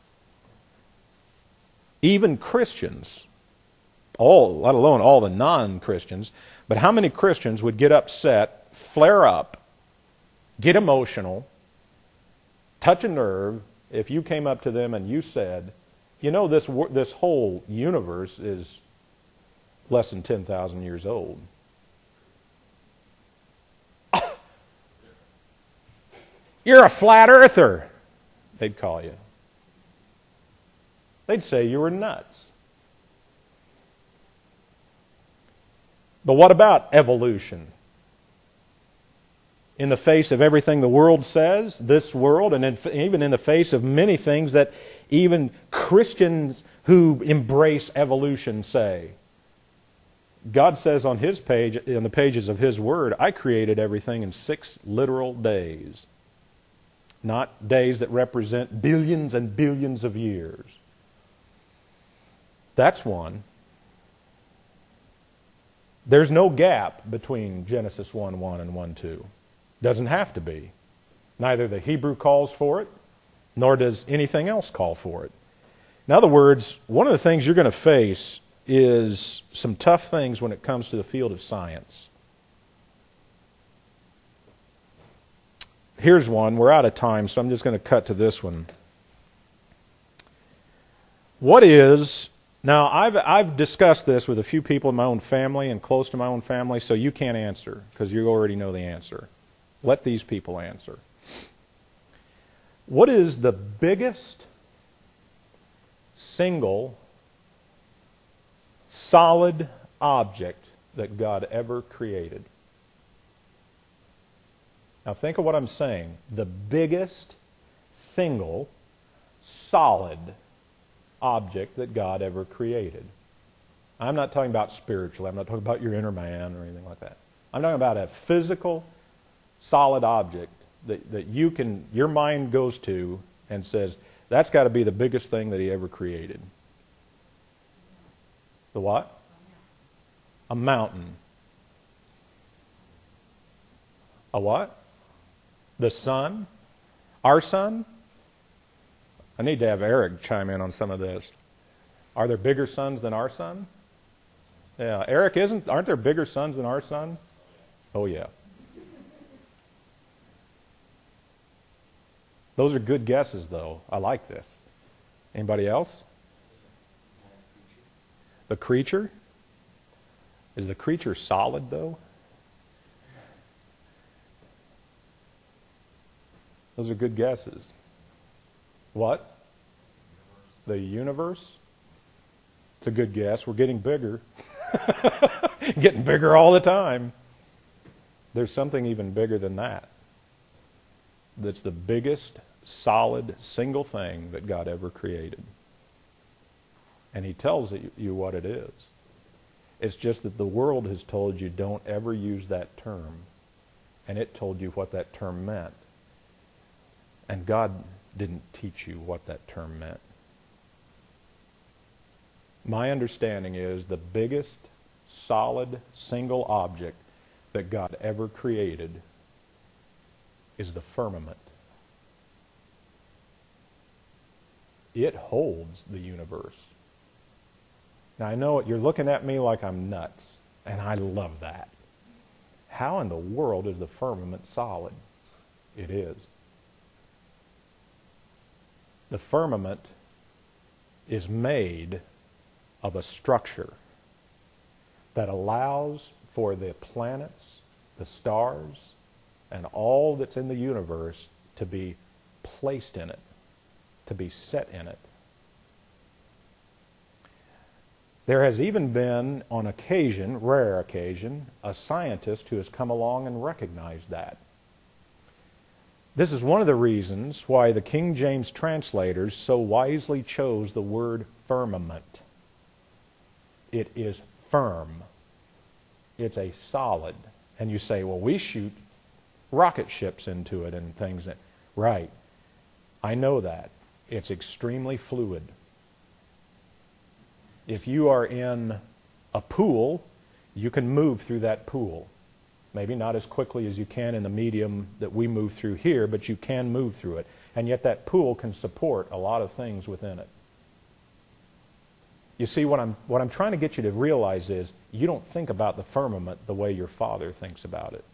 even Christians, all, let alone all the non-Christians, but how many Christians would get upset, flare up, get emotional, touch a nerve if you came up to them and you said, you know, this this whole universe is less than ten thousand years old. You're a flat earther, they'd call you. They'd say you were nuts. But what about evolution? In the face of everything the world says, this world, and in, even in the face of many things that even Christians who embrace evolution say, God says on His page, on the pages of His Word, I created everything in six literal days. Not days that represent billions and billions of years. That's one. There's no gap between Genesis one one and one two. Doesn't have to be. Neither the Hebrew calls for it, nor does anything else call for it. In other words, one of the things you're going to face is some tough things when it comes to the field of science. Here's one. We're out of time, so I'm just going to cut to this one. What is... Now, I've, I've discussed this with a few people in my own family and close to my own family, so you can't answer because you already know the answer. Let these people answer. What is the biggest single solid object that God ever created? Now think of what I'm saying. The biggest single solid object that God ever created. I'm not talking about spiritually. I'm not talking about your inner man or anything like that. I'm talking about a physical, solid object that, that you can, your mind goes to and says, that's got to be the biggest thing that He ever created. The what? A mountain. A what? The sun? Our sun? I need to have Eric chime in on some of this. Are there bigger suns than our sun? Yeah, Eric, isn't? Aren't there bigger suns than our sun? Oh yeah. Those are good guesses, though. I like this. Anybody else? The creature? Is the creature solid, though? Those are good guesses. What? The universe? It's a good guess. We're getting bigger. Getting bigger all the time. There's something even bigger than that. That's the biggest, solid, single thing that God ever created. And He tells you what it is. It's just that the world has told you don't ever use that term. And it told you what that term meant. And God didn't teach you what that term meant. My understanding is the biggest, solid, single object that God ever created is the firmament. It holds the universe. Now I know you're looking at me like I'm nuts, and I love that. How in the world is the firmament solid? It is. The firmament is made of a structure that allows for the planets, the stars, and all that's in the universe to be placed in it, to be set in it. There has even been, on occasion, rare occasion, a scientist who has come along and recognized that. This is one of the reasons why the King James translators so wisely chose the word firmament. It is firm. It's a solid. And you say, well, we shoot rocket ships into it and things. That, right. I know that. It's extremely fluid. If you are in a pool, you can move through that pool. Maybe not as quickly as you can in the medium that we move through here, but you can move through it. And yet that pool can support a lot of things within it. You see, what I'm, what I'm trying to get you to realize is you don't think about the firmament the way your Father thinks about it.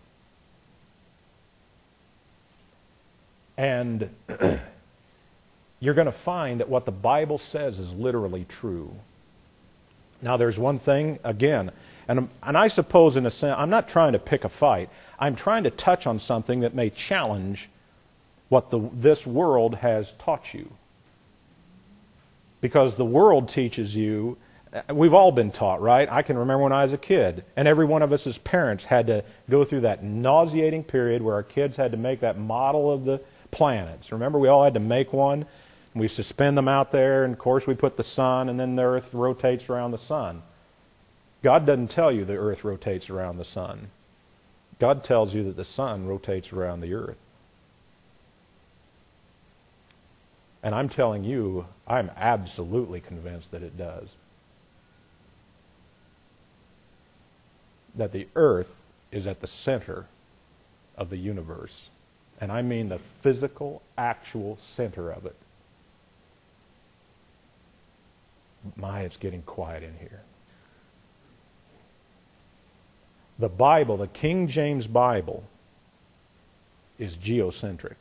And you're going to find that what the Bible says is literally true. Now, there's one thing, again, and, and I suppose in a sense, I'm not trying to pick a fight. I'm trying to touch on something that may challenge what the, this world has taught you. Because the world teaches you, we've all been taught, right? I can remember when I was a kid, and every one of us as parents had to go through that nauseating period where our kids had to make that model of the planets. Remember, we all had to make one. We used to spin them out there, and of course we put the sun, and then the earth rotates around the sun. God doesn't tell you the earth rotates around the sun. God tells you that the sun rotates around the earth. And I'm telling you, I'm absolutely convinced that it does. That the earth is at the center of the universe. And I mean the physical, actual center of it. My, it's getting quiet in here. The Bible, the King James Bible, is geocentric.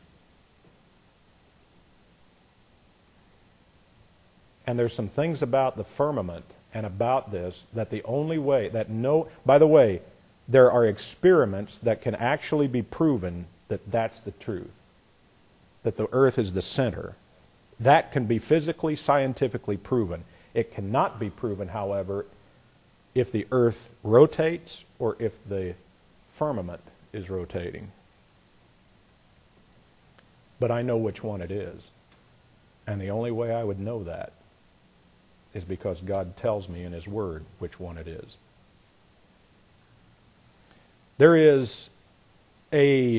And there's some things about the firmament and about this that the only way, that no, by the way, there are experiments that can actually be proven that that's the truth. That the earth is the center. That can be physically, scientifically proven. It cannot be proven, however, if the earth rotates or if the firmament is rotating. But I know which one it is. And the only way I would know that is because God tells me in His Word which one it is. There is a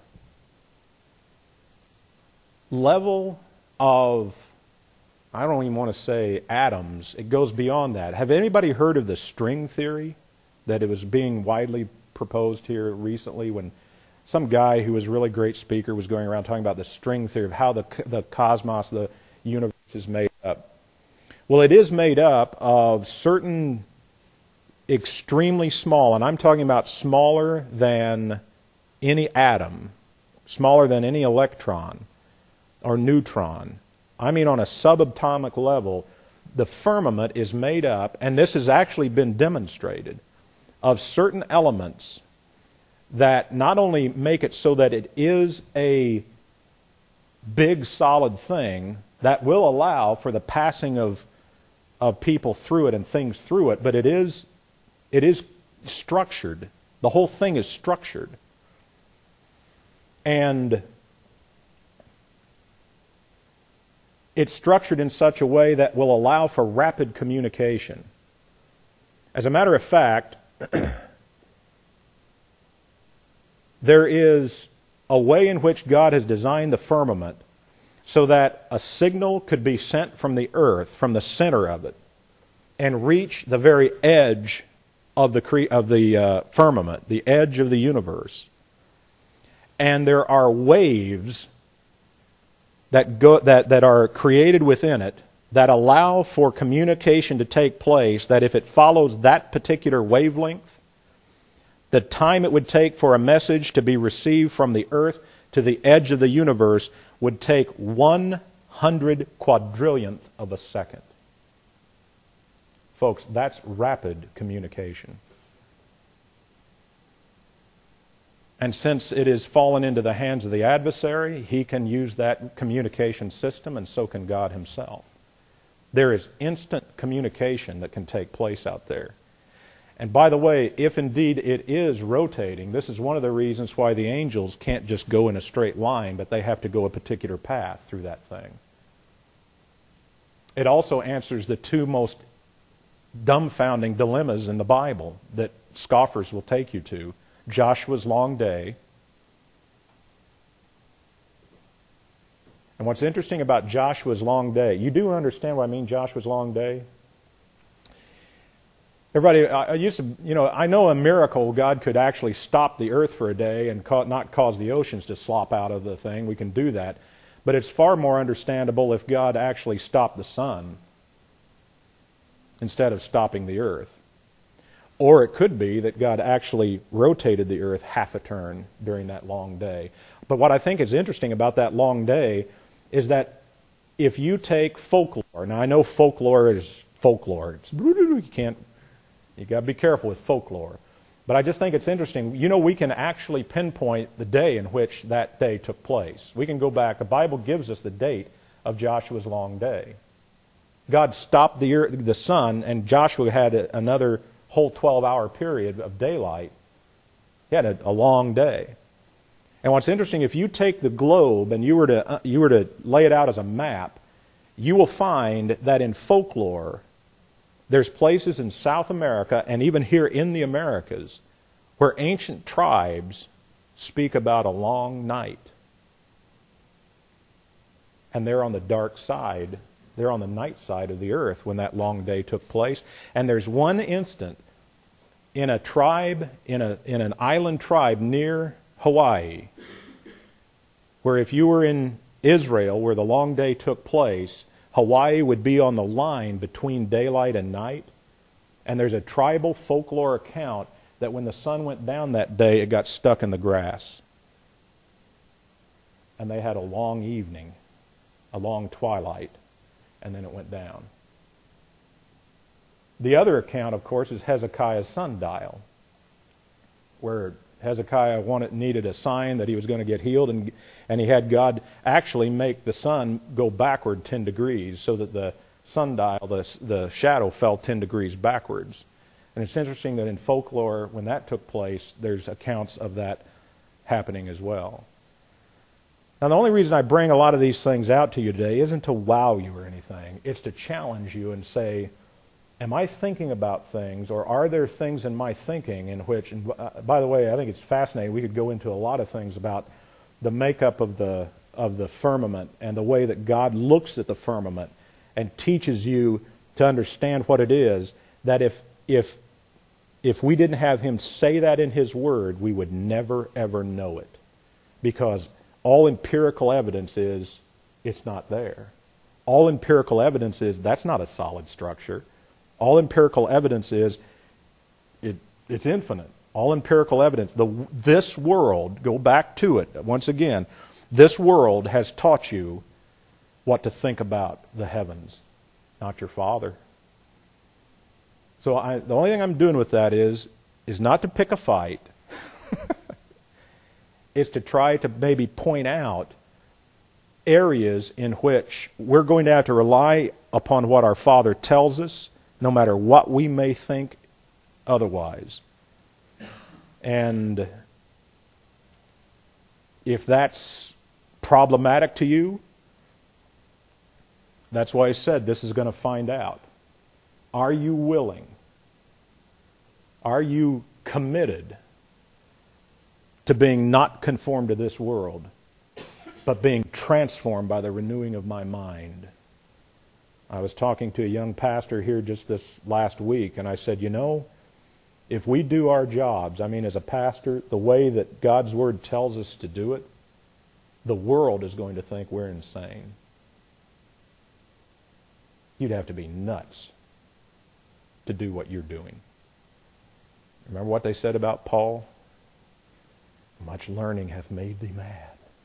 level of, I don't even want to say atoms, it goes beyond that. Have anybody heard of the string theory that it was being widely proposed here recently when some guy who was a really great speaker was going around talking about the string theory of how the, the cosmos, the universe is made up? Well, it is made up of certain extremely small, and I'm talking about smaller than any atom, smaller than any electron or neutron. I mean, on a subatomic level, the firmament is made up, and this has actually been demonstrated, of certain elements that not only make it so that it is a big solid thing that will allow for the passing of of people through it and things through it, but it is it is structured. The whole thing is structured. And it's structured in such a way that will allow for rapid communication. As a matter of fact, there is a way in which God has designed the firmament so that a signal could be sent from the earth, from the center of it, and reach the very edge of the cre- of the uh, firmament, the edge of the universe. And there are waves that go that, that are created within it that allow for communication to take place, that if it follows that particular wavelength, the time it would take for a message to be received from the earth to the edge of the universe would take one hundred quadrillionth of a second. Folks, that's rapid communication. And since it has fallen into the hands of the adversary, he can use that communication system, and so can God Himself. There is instant communication that can take place out there. And by the way, if indeed it is rotating, this is one of the reasons why the angels can't just go in a straight line, but they have to go a particular path through that thing. It also answers the two most dumbfounding dilemmas in the Bible that scoffers will take you to. Joshua's long day. And what's interesting about Joshua's long day, you do understand what I mean, Joshua's long day? Everybody, I used to, you know, I know a miracle, God could actually stop the earth for a day and ca- not cause the oceans to slop out of the thing. We can do that. But it's far more understandable if God actually stopped the sun instead of stopping the earth. Or it could be that God actually rotated the earth half a turn during that long day. But what I think is interesting about that long day is that if you take folklore, now I know folklore is folklore. It's, you can't, you got to be careful with folklore. But I just think it's interesting. You know, we can actually pinpoint the day in which that day took place. We can go back. The Bible gives us the date of Joshua's long day. God stopped the earth, the sun, and Joshua had a, another whole twelve-hour period of daylight. He had a, a long day. And what's interesting, if you take the globe and you were to uh, you were to lay it out as a map, you will find that in folklore, there's places in South America and even here in the Americas where ancient tribes speak about a long night. And they're on the dark side. They're on the night side of the earth when that long day took place. And there's one instant in a tribe, in a in an island tribe near Hawaii, where if you were in Israel where the long day took place, Hawaii would be on the line between daylight and night. And there's a tribal folklore account that when the sun went down that day, it got stuck in the grass. And they had a long evening, a long twilight, and then it went down. The other account, of course, is Hezekiah's sundial, where Hezekiah wanted, needed a sign that he was going to get healed, and, and he had God actually make the sun go backward ten degrees so that the sundial, the, the shadow, fell ten degrees backwards. And it's interesting that in folklore, when that took place, there's accounts of that happening as well. Now, the only reason I bring a lot of these things out to you today isn't to wow you or anything. It's to challenge you and say, am I thinking about things, or are there things in my thinking in which, and by the way, I think it's fascinating. We could go into a lot of things about the makeup of the of the firmament and the way that God looks at the firmament and teaches you to understand what it is, that if if if we didn't have Him say that in His Word, we would never, ever know it. Because all empirical evidence is it's not there. All empirical evidence is that's not a solid structure. All empirical evidence is it, it's infinite. All empirical evidence. The, this world, go back to it once again, this world has taught you what to think about the heavens, not your Father. So I, the only thing I'm doing with that is, is not to pick a fight. It's to try to maybe point out areas in which we're going to have to rely upon what our Father tells us, no matter what we may think otherwise. And if that's problematic to you, that's why I said this is going to find out. Are you willing? Are you committed to being not conformed to this world, but being transformed by the renewing of my mind? I was talking to a young pastor here just this last week, and I said, you know, if we do our jobs, I mean, as a pastor, the way that God's Word tells us to do it, the world is going to think we're insane. You'd have to be nuts to do what you're doing. Remember what they said about Paul? Much learning hath made thee mad.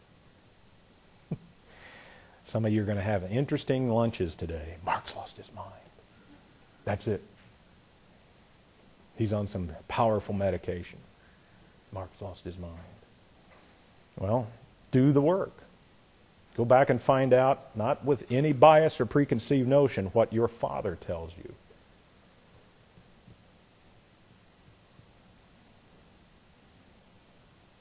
Some of you are going to have interesting lunches today. Mark's lost his mind. That's it. He's on some powerful medication. Mark's lost his mind. Well, do the work. Go back and find out, not with any bias or preconceived notion, what your Father tells you.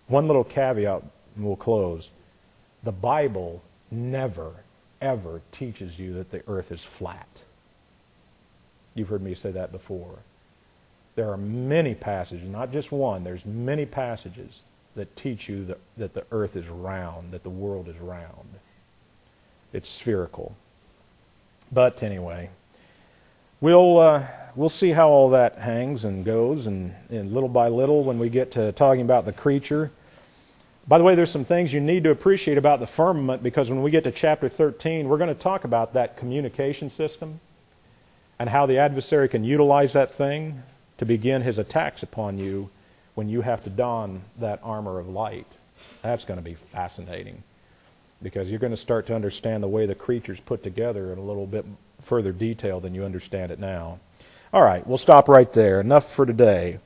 One little caveat, and we'll close. The Bible never, ever teaches you that the earth is flat. You've heard me say that before. There are many passages, not just one, there's many passages that teach you that, that the earth is round, that the world is round. It's spherical. But anyway, we'll uh, we'll see how all that hangs and goes, and, and little by little when we get to talking about the creature. By the way, there's some things you need to appreciate about the firmament, because when we get to chapter thirteen, we're going to talk about that communication system and how the adversary can utilize that thing to begin his attacks upon you when you have to don that armor of light. That's going to be fascinating, because you're going to start to understand the way the creature's put together in a little bit further detail than you understand it now. All right, we'll stop right there. Enough for today.